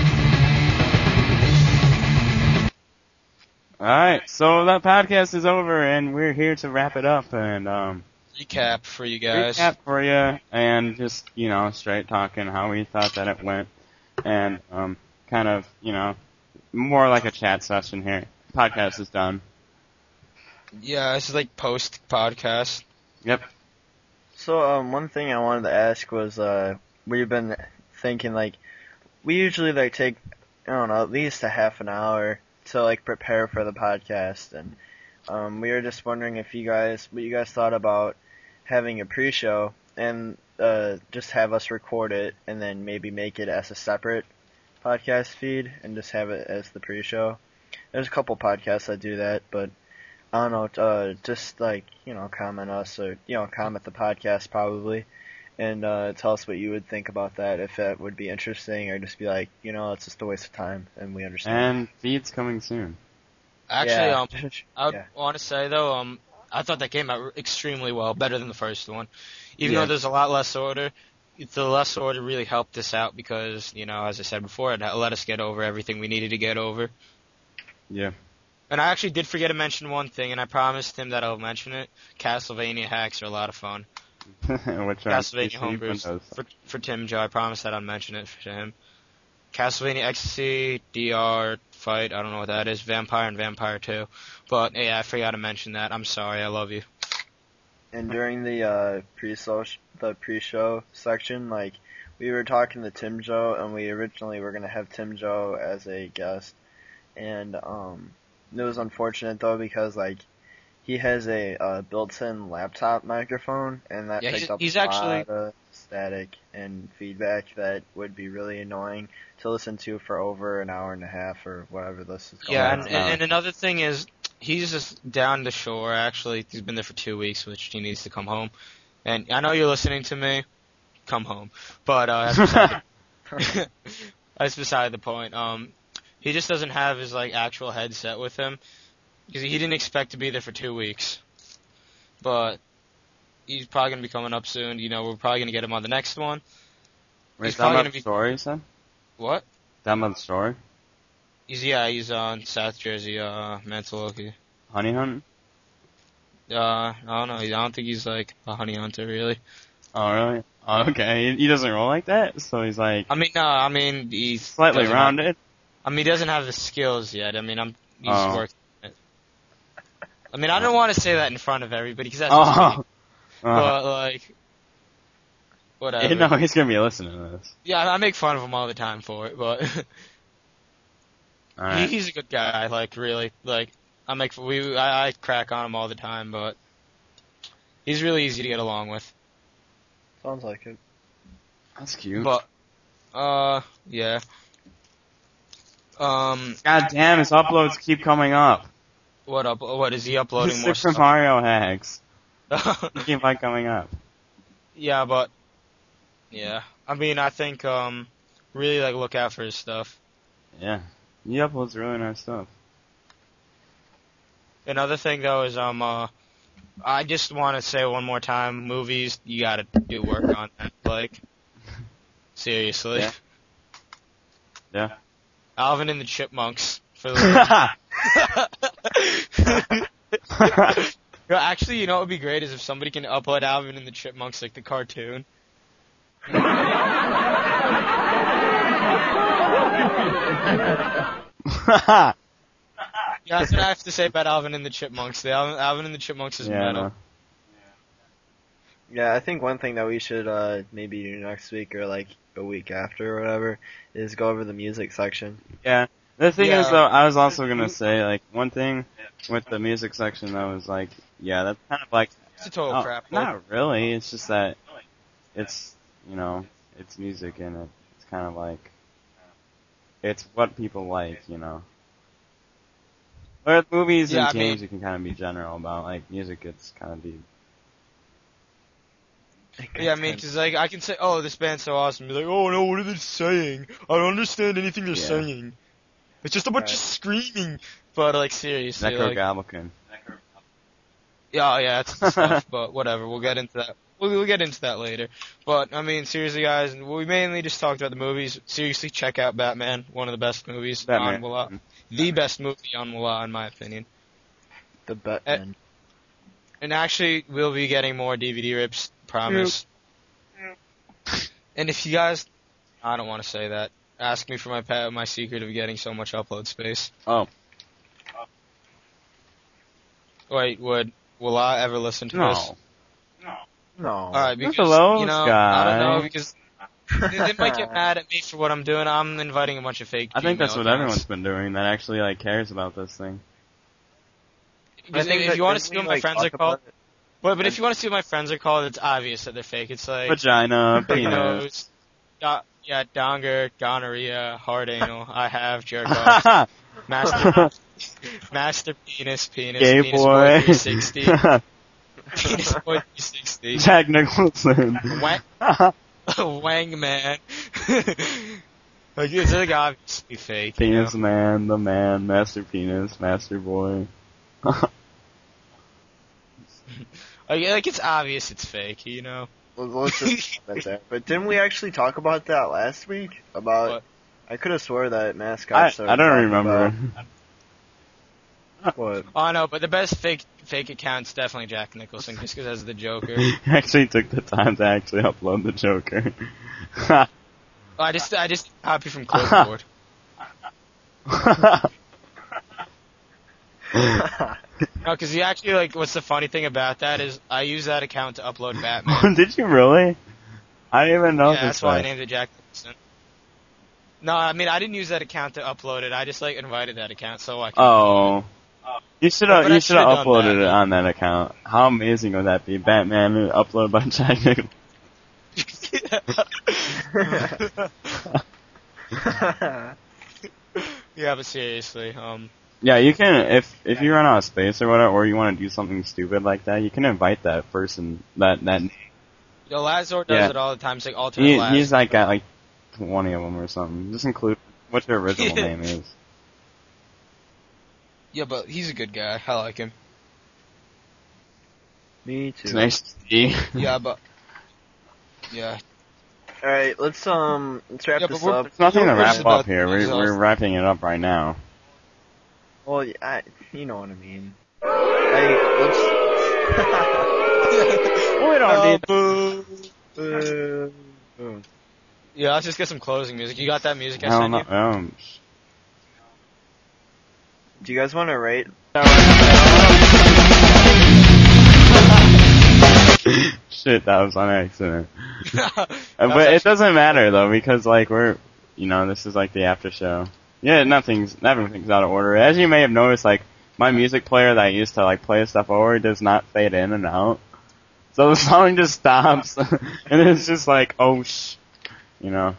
Alright, so that podcast is over, and we're here to wrap it up, and, um, Recap for you guys. recap for you, and just, you know, straight talking how we thought that it went, and, um, kind of, you know, more like a chat session here. Podcast is done. Yeah, this is like post podcast. Yep. So, um, one thing I wanted to ask was, uh, we've been thinking, like, we usually, like, take, I don't know, at least a half an hour to, like, prepare for the podcast, and, um, we were just wondering if you guys, what you guys thought about having a pre-show, and, uh, just have us record it, and then maybe make it as a separate podcast feed, and just have it as the pre-show. There's a couple podcasts that do that, but I don't know, uh, just like, you know, comment us, or, you know, comment the podcast probably, and, uh, tell us what you would think about that, if that would be interesting, or just be like, you know, it's just a waste of time, and we understand. And feed's coming soon. Actually, Yeah. um, I would Yeah. want to say though, um, I thought that came out extremely well, better than the first one. Even Yeah. though there's a lot less order, the less order really helped us out because, you know, as I said before, it let us get over everything we needed to get over. Yeah. And I actually did forget to mention one thing, and I promised him that I'll mention it. Castlevania hacks are a lot of fun. Which are Castlevania P C, homebrews Windows. for, for Tim Joe. I promised that I'd mention it to him. Castlevania Ecstasy, D R, Fight, I don't know what that is, Vampire and Vampire two. But, yeah, I forgot to mention that. I'm sorry, I love you. And during the, uh, pre-show, the pre-show section, like, we were talking to Tim Joe, and we originally were gonna have Tim Joe as a guest, and, um, it was unfortunate though, because, like, he has a, uh, built-in laptop microphone, and that Yeah, picked he's- up he's a actually- lot of static and feedback that would be really annoying to listen to for over an hour and a half, or whatever this is called. Yeah, that's and, not- and another thing is, he's just down the shore, actually. He's been there for two weeks, which he needs to come home. And I know you're listening to me. Come home. But, uh, that's beside, the, that's beside the point. Um, he just doesn't have his, like, actual headset with him. because he didn't expect to be there for two weeks. But he's probably gonna be coming up soon. You know, we're probably gonna get him on the next one. Wait, He's is that probably about gonna the be story, you said? what? That about the story? He's yeah, he's on South Jersey, uh, Manteloki. Honey Hunt? Uh, I don't know. I don't think he's like a honey hunter really. Oh, really? Oh, okay. He, he doesn't roll like that, so he's like I mean, no, I mean he's slightly doesn't rounded. Have, I mean, he doesn't have the skills yet. I mean, I'm he's Oh. working on it. I mean, I don't want to say that in front of everybody because that's Oh. misleading, Uh, but like, whatever. you know, he's gonna be listening to this. Yeah, I I make fun of him all the time for it, but Alright. he, he's a good guy. Like, really, like I make we I, I crack on him all the time, but he's really easy to get along with. Sounds like it. That's cute. But, uh, yeah. Um, God damn, his uploads keep coming up. what up? What is he uploading His more Super stuff? Mario hacks. They keep on coming up. Yeah, but yeah, I mean, I think um, really like look out for his stuff. Yeah. He uploads really nice stuff. Another thing though is um, uh, I just want to say one more time, movies you gotta do work on that. Like, seriously. Yeah. Yeah. Alvin and the Chipmunks for the. No, actually, you know what would be great is if somebody can upload Alvin and the Chipmunks, like the cartoon. Yeah, that's what I have to say about Alvin and the Chipmunks. The Alvin, Alvin and the Chipmunks is Yeah, I metal. know. Yeah, I think one thing that we should uh maybe do next week or like a week after or whatever is go over the music section. Yeah. The thing Yeah. is, though, I was also gonna say, like, one thing with the music section, though, is like, yeah, that's kind of like, It's a total oh, crap. hole. not really, it's just that it's, you know, it's music and it, it's kind of like, it's what people like, you know. Whereas movies Yeah, and I mean- games, you can kind of be general about, like, music, it's kind of deep. Yeah, I mean, because like I can say, "Oh, this band's so awesome," be like, "Oh no, what are they saying? I don't understand anything they're Yeah. saying. It's just a bunch Right. of screaming." But like seriously, like, Necrogoblin. yeah, yeah, that's the stuff. But whatever, we'll get into that. We'll, we'll get into that later. But I mean, seriously, guys, we mainly just talked about the movies. Seriously, check out Batman, one of the best movies Batman. on Walla. The best movie on Walla, in my opinion. The Batman. And actually, we'll be getting more D V D rips, promise. And if you guys, I don't want to say that. Ask me for my pa- my secret of getting so much upload space. Oh. Wait, would will I ever listen to this? No. No. All right, Look because at those you know, I don't know guys. because they, they might get mad at me for what I'm doing. I'm inviting a bunch of fake. I think that's Gmail what accounts. everyone's been doing that actually, like, cares about this thing. Because I think if that you want to didn't see what we, my like, friends are talk called, about it? but but if you want to see what my friends are called, it's obvious that they're fake. It's like Vagina, big penis. nose, do- yeah, donger, gonorrhea, hard anal. I have jerk off, master, master penis, penis, Gay penis boy. three sixty, penis boy three sixty, Jack Nicholson. wang, wang man. Like it's like obviously fake. you Penis know? man, the man, master penis, master boy. Like, like it's obvious it's fake. You know. Well, let's just leave it there. But didn't we actually talk about that last week? About What? I could have swore that mascot. I, started I don't talking remember. about- What? Oh no, but the best fake fake account's definitely Jack Nicholson, just because as the Joker. He actually took the time to actually upload the Joker. Oh, I just I just copy from clipboard. No, because you actually like. What's the funny thing about that is I use that account to upload Batman. Did you really? I didn't even know Yeah, that's this. why I way. named it Jack Nicholson. No, I mean I didn't use that account to upload it. I just like invited that account so I could. Oh. You should have But I you should have should've done uploaded that. it on that account. How amazing would that be? Batman uploaded by Jack Nicholson. Yeah, but seriously, um, Yeah, you can if if you run out of space or whatever, or you want to do something stupid like that, you can invite that person. That that you know, Lazor does Yeah. it all the time. It's like alternate he, Laz. he's like got like twenty of them or something. Just include what your original name is. Yeah, but he's a good guy. I like him. Me too. It's nice to see. Yeah, but yeah, All right, let's um let's wrap Yeah, this but we're- up. There's nothing to We're just wrap about up here. to We're, exhaust- we're wrapping it up right now. Well, yeah, I, you know what I mean. Hey, let's. We don't need boo. Uh, boom. Yeah, let's just get some closing music. You got that music I I don't sent know. you? Um, Do you guys want to rate? shit, that was on accident. Uh, That's but it actually- doesn't matter though, because like we're, you know, this is like the after show. Yeah, nothing's, everything's out of order. As you may have noticed, like, my music player that I used to like play stuff over does not fade in and out. So the song just stops, and it's just like, oh sh, you know.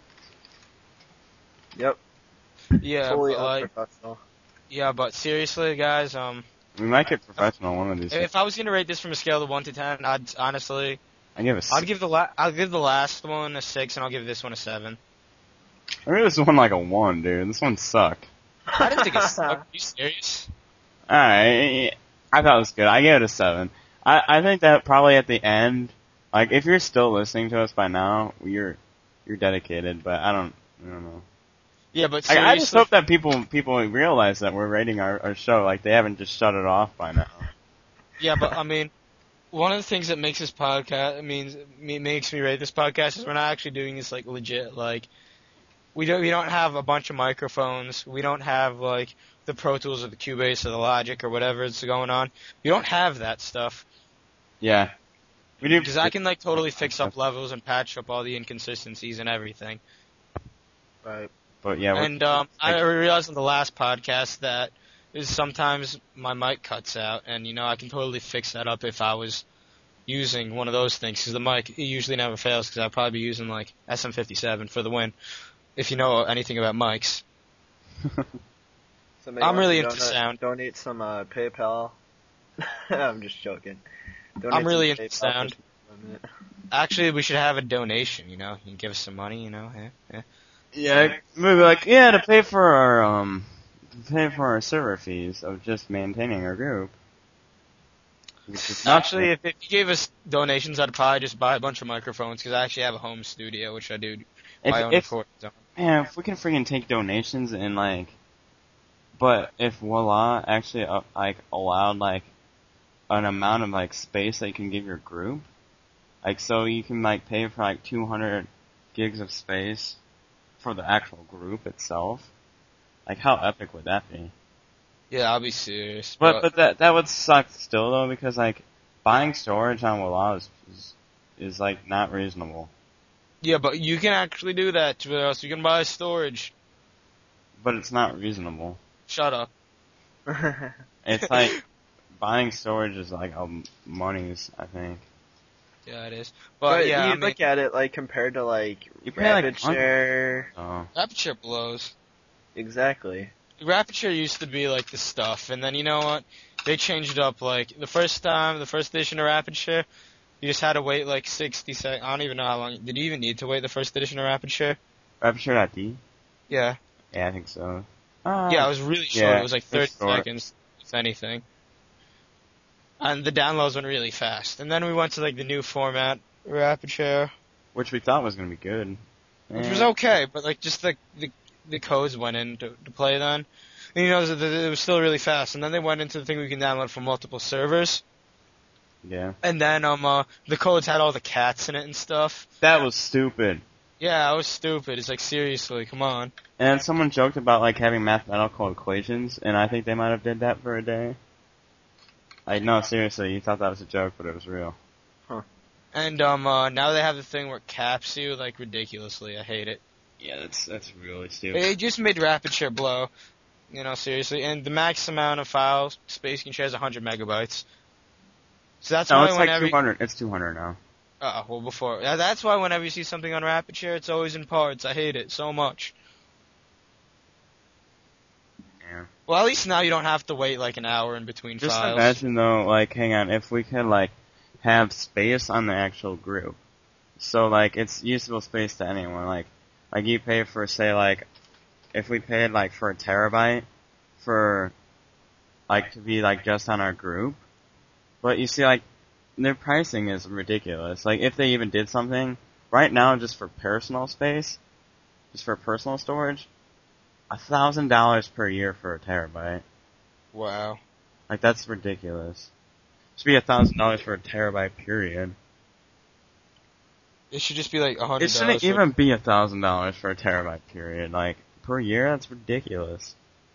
Yep. Yeah, Totally but like, unprofessional. yeah, but seriously, guys, um, We might get professional one of these days. if I was gonna rate this from a scale of one to ten, I'd honestly, I give a I'd six. give the la- I'll give the last one a six, and I'll give this one a seven. I give this one like a one, dude. This one sucked. I didn't think it sucked. Are you serious? Alright, I thought it was good. I gave it a seven. I, I think that probably at the end, like, if you're still listening to us by now, you're, you're dedicated, but I don't, I don't know. Yeah, but I, seriously, I just hope that people, people realize that we're rating our, our show, like, they haven't just shut it off by now. yeah, but I mean, one of the things that makes this podcast, I mean, me, makes me rate this podcast is we're not actually doing this like legit. Like, we don't, we don't have a bunch of microphones. We don't have like the Pro Tools or the Cubase or the Logic or whatever is going on. We don't have that stuff. Yeah. We do. Because I can like totally fix up levels and patch up all the inconsistencies and everything. Right. But yeah, we're- And um, I realized on the last podcast that is sometimes my mic cuts out, and you know I can totally fix that up if I was using one of those things. Because the mic it usually never fails. Because I'd probably be using like S M fifty-seven for the win. If you know anything about mics, Somebody I'm wants really to into donate, sound. Donate some uh, PayPal. I'm just joking. Donate I'm really some into PayPal sound. for the- Actually, we should have a donation. You know, you can give us some money. You know, yeah, yeah. yeah, maybe like, yeah, to pay for our, um, to pay for our server fees of just maintaining our group. Which is nothing. Actually, if, if you gave us donations, I'd probably just buy a bunch of microphones because I actually have a home studio, which I do if, my own if, recordings on. man, if we can freaking take donations and like, but if Voila actually uh, like allowed like an amount of like space that you can give your group, like so you can like pay for like two hundred gigs of space for the actual group itself, like how epic would that be? Yeah, I'll be serious. But but that that would suck still though, because like buying storage on Voila is is, is like not reasonable. yeah, but you can actually do that to us. You can buy storage. But it's not reasonable. Shut up. It's like buying storage is like um, monies, I think. Yeah, it is. But, But yeah, you I mean, look at it like compared to like You pay like Rapid one- Share. Oh. Rapid Share blows. Exactly. Rapid Share used to be like the stuff, and then you know what? They changed it up. Like the first time, the first edition of Rapid Share, you just had to wait like sixty seconds. I don't even know how long. Did you even need to wait the first edition of Rapid Share? RapidShare.d? Yeah. Yeah, I think so. Uh, Yeah, it was really short. yeah, it was like it's thirty short. seconds, if anything. And the downloads went really fast. And then we went to like the new format, Rapid Share, Which we thought was gonna be good. which Eh. was okay, but like just the the, the codes went in to, to play then. And you know, it was- it was still really fast. And then they went into the thing we can download from multiple servers. Yeah. And then um uh, the codes had all the cats in it and stuff. That was stupid. Yeah, it was stupid. It's like seriously, come on. And someone joked about like having mathematical equations, and I think they might have did that for a day. Like, no, seriously, you thought that was a joke, but it was real. And um uh, now they have the thing where it caps you like ridiculously. I hate it. Yeah, that's that's really stupid. It just made Rapid Share blow. You know, seriously. And the max amount of file space you can share is one hundred megabytes. So that's No, why it's like whenever two hundred. It's two hundred now. Uh, well, before. Yeah, that's why whenever you see something on Rapid Share, it's always in parts. I hate it so much. Yeah. Well, at least now you don't have to wait like an hour in between Just files. imagine though, like, hang on, if we could like have space on the actual group, so like it's usable space to anyone. Like, like you pay for say like, if we paid like for a terabyte for like to be like just on our group. But you see, like their pricing is ridiculous. Like if they even did something right now, just for personal space, just for personal storage, a thousand dollars per year for a terabyte. Wow. Like that's ridiculous. It should be a thousand dollars for a terabyte. Period. It should just be like a hundred It dollars. shouldn't even be a thousand dollars for a terabyte. Period. Like per year, that's ridiculous.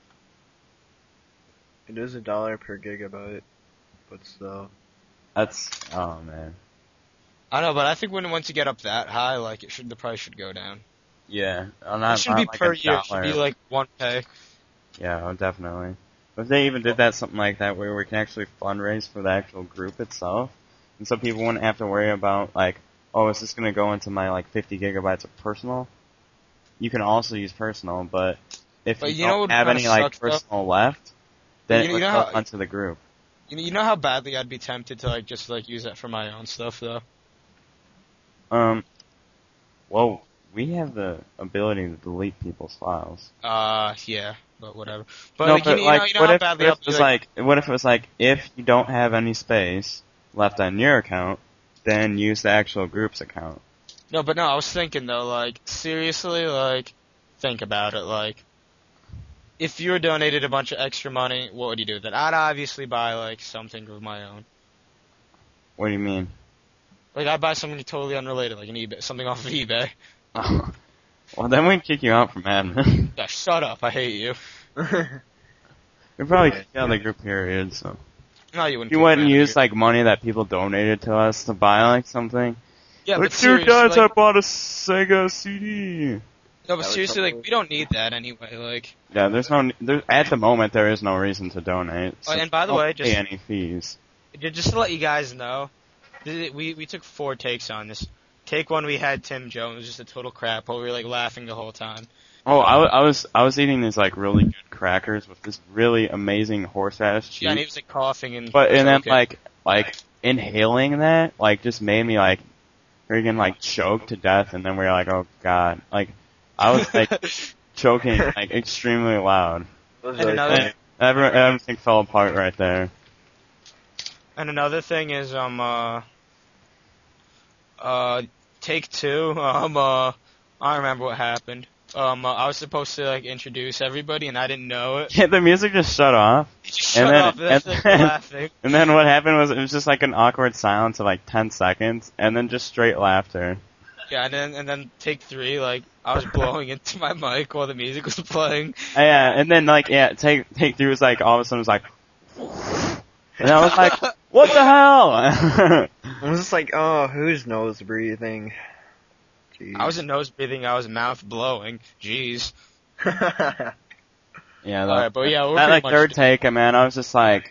It is a dollar per gigabyte, but still. That's oh man. I know, but I think when once you get up that high, like it should the price should go down. Yeah, uh, not, It shouldn't not be like per a year. It should dollar. be like one pay. Yeah, oh, definitely. But if they even did that, something like that, where we can actually fundraise for the actual group itself, and so people wouldn't have to worry about like, oh, is this going to go into my like fifty gigabytes of personal? You can also use personal, but if But you, you know don't what have kinda any like sucks, though? personal left, then You know- it would you know go how- onto the group. You know, you know how badly I'd be tempted to like just like use that for my own stuff though. Um, well, we have the ability to delete people's files. Uh, yeah, but whatever. But no, like, but you, like, know, you know what how if, badly what I'd if it be was like, like, what if it was like, if you don't have any space left on your account, then use the actual group's account. no, but no, I was thinking though, like seriously, like think about it, like if you were donated a bunch of extra money, what would you do with it? I'd obviously buy like something of my own. What do you mean? Like I'd buy something totally unrelated, like an eBay, something off of eBay. Oh. Well, then we'd kick you out from admin. Yeah, shut up, I hate you. We'd probably kick you out of the group period, so. No, you wouldn't. You kick wouldn't me out of use, here. like, money that people donated to us to buy, like, something. Yeah, Like, but dear seriously, guys, like, I bought a Sega C D. no, but That was seriously, like something- we don't need that anyway. Like, Yeah, there's no, there, at the moment, there is no reason to donate. So Oh, and by the don't way, pay just- any fees. Ju- just to let you guys know, th- we we took four takes on this. Take one, we had Tim Jones, it was just a total crap hole. We were like laughing the whole time. Oh, I, wa- I was, I was eating these, like, really good crackers with this really amazing horseradish cheese. Yeah, and he was like coughing and. But and then choking. like like inhaling that like just made me like freaking like choke to death, and then we were like, oh god, like I was like choking like extremely loud. Was And like- another- Every, everything fell apart right there. And another thing is, um, uh, uh, take two, um, uh, I don't remember what happened. Um, uh, I was supposed to like introduce everybody, and I didn't know it. Yeah, the music just shut off, Shut And then- up! That's and like then- laughing. and then what happened was it was just like an awkward silence of like ten seconds, and then just straight laughter. Yeah, and then and then take three, like I was blowing into my mic while the music was playing. Uh, Yeah, and then like yeah, take take three was like all of a sudden it was like, and I was like, what the hell? I was just like, oh, who's nose breathing? Jeez. I wasn't nose breathing, I was mouth blowing. Jeez. Yeah, that, Alright, but yeah, we're that pretty like much third take, man, I was just like,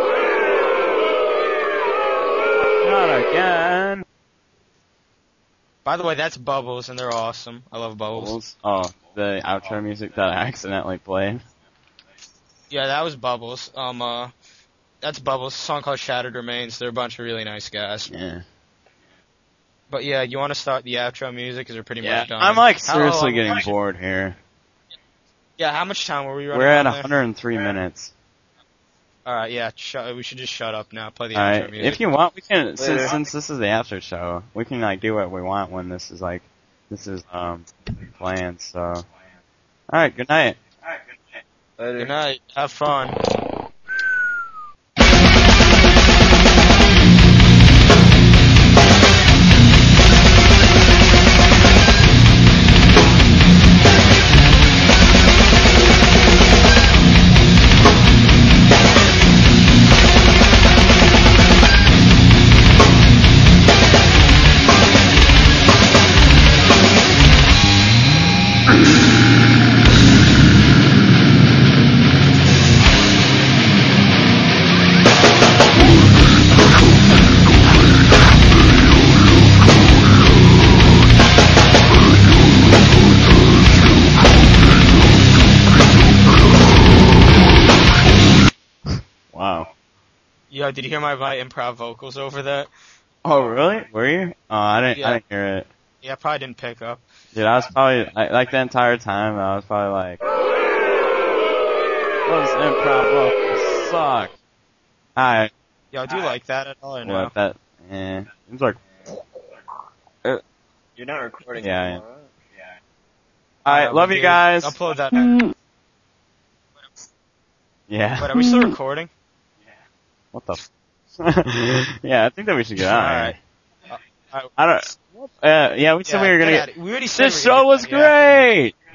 not again. By the way, that's Bubbles, and they're awesome. I love Bubbles. Oh, the outro music that I accidentally played. Yeah, that was Bubbles. Um, uh, that's Bubbles. A song called Shattered Remains. They're a bunch of really nice guys. Yeah. But yeah, you want to start the outro music because we're pretty Yeah, much done. I'm like How seriously long- getting bored here. Yeah, how much time were we running? We're at on there? one hundred three minutes. All right, yeah, shut, we should just shut up now. Play the outro Alright, music. if you want, we can, since, Later. since this is the after show, we can like do what we want when this is like, this is, um, planned, so. Alright, good night. Later. Good night. Have fun. Wow. Yo, did you hear my, my improv vocals over that? Oh, really? Were you? Oh, I didn't, Yeah. I didn't hear it. Yeah, I probably didn't pick up. Dude, I was probably, like, like the entire time, I was probably like, those improv vocals suck. Alright, Yo, do you like that at all or no? what, that, eh, it's like, You're not recording Yeah, anymore, right? alright, Uh, love we you did guys. Upload that. Yeah. Wait, are we still recording? What the f- Yeah, I think that we should get out. Alright. Uh, I don't, uh, yeah, we said yeah, we were gonna get get, at it. We already said this we were gonna show was get out of here. great!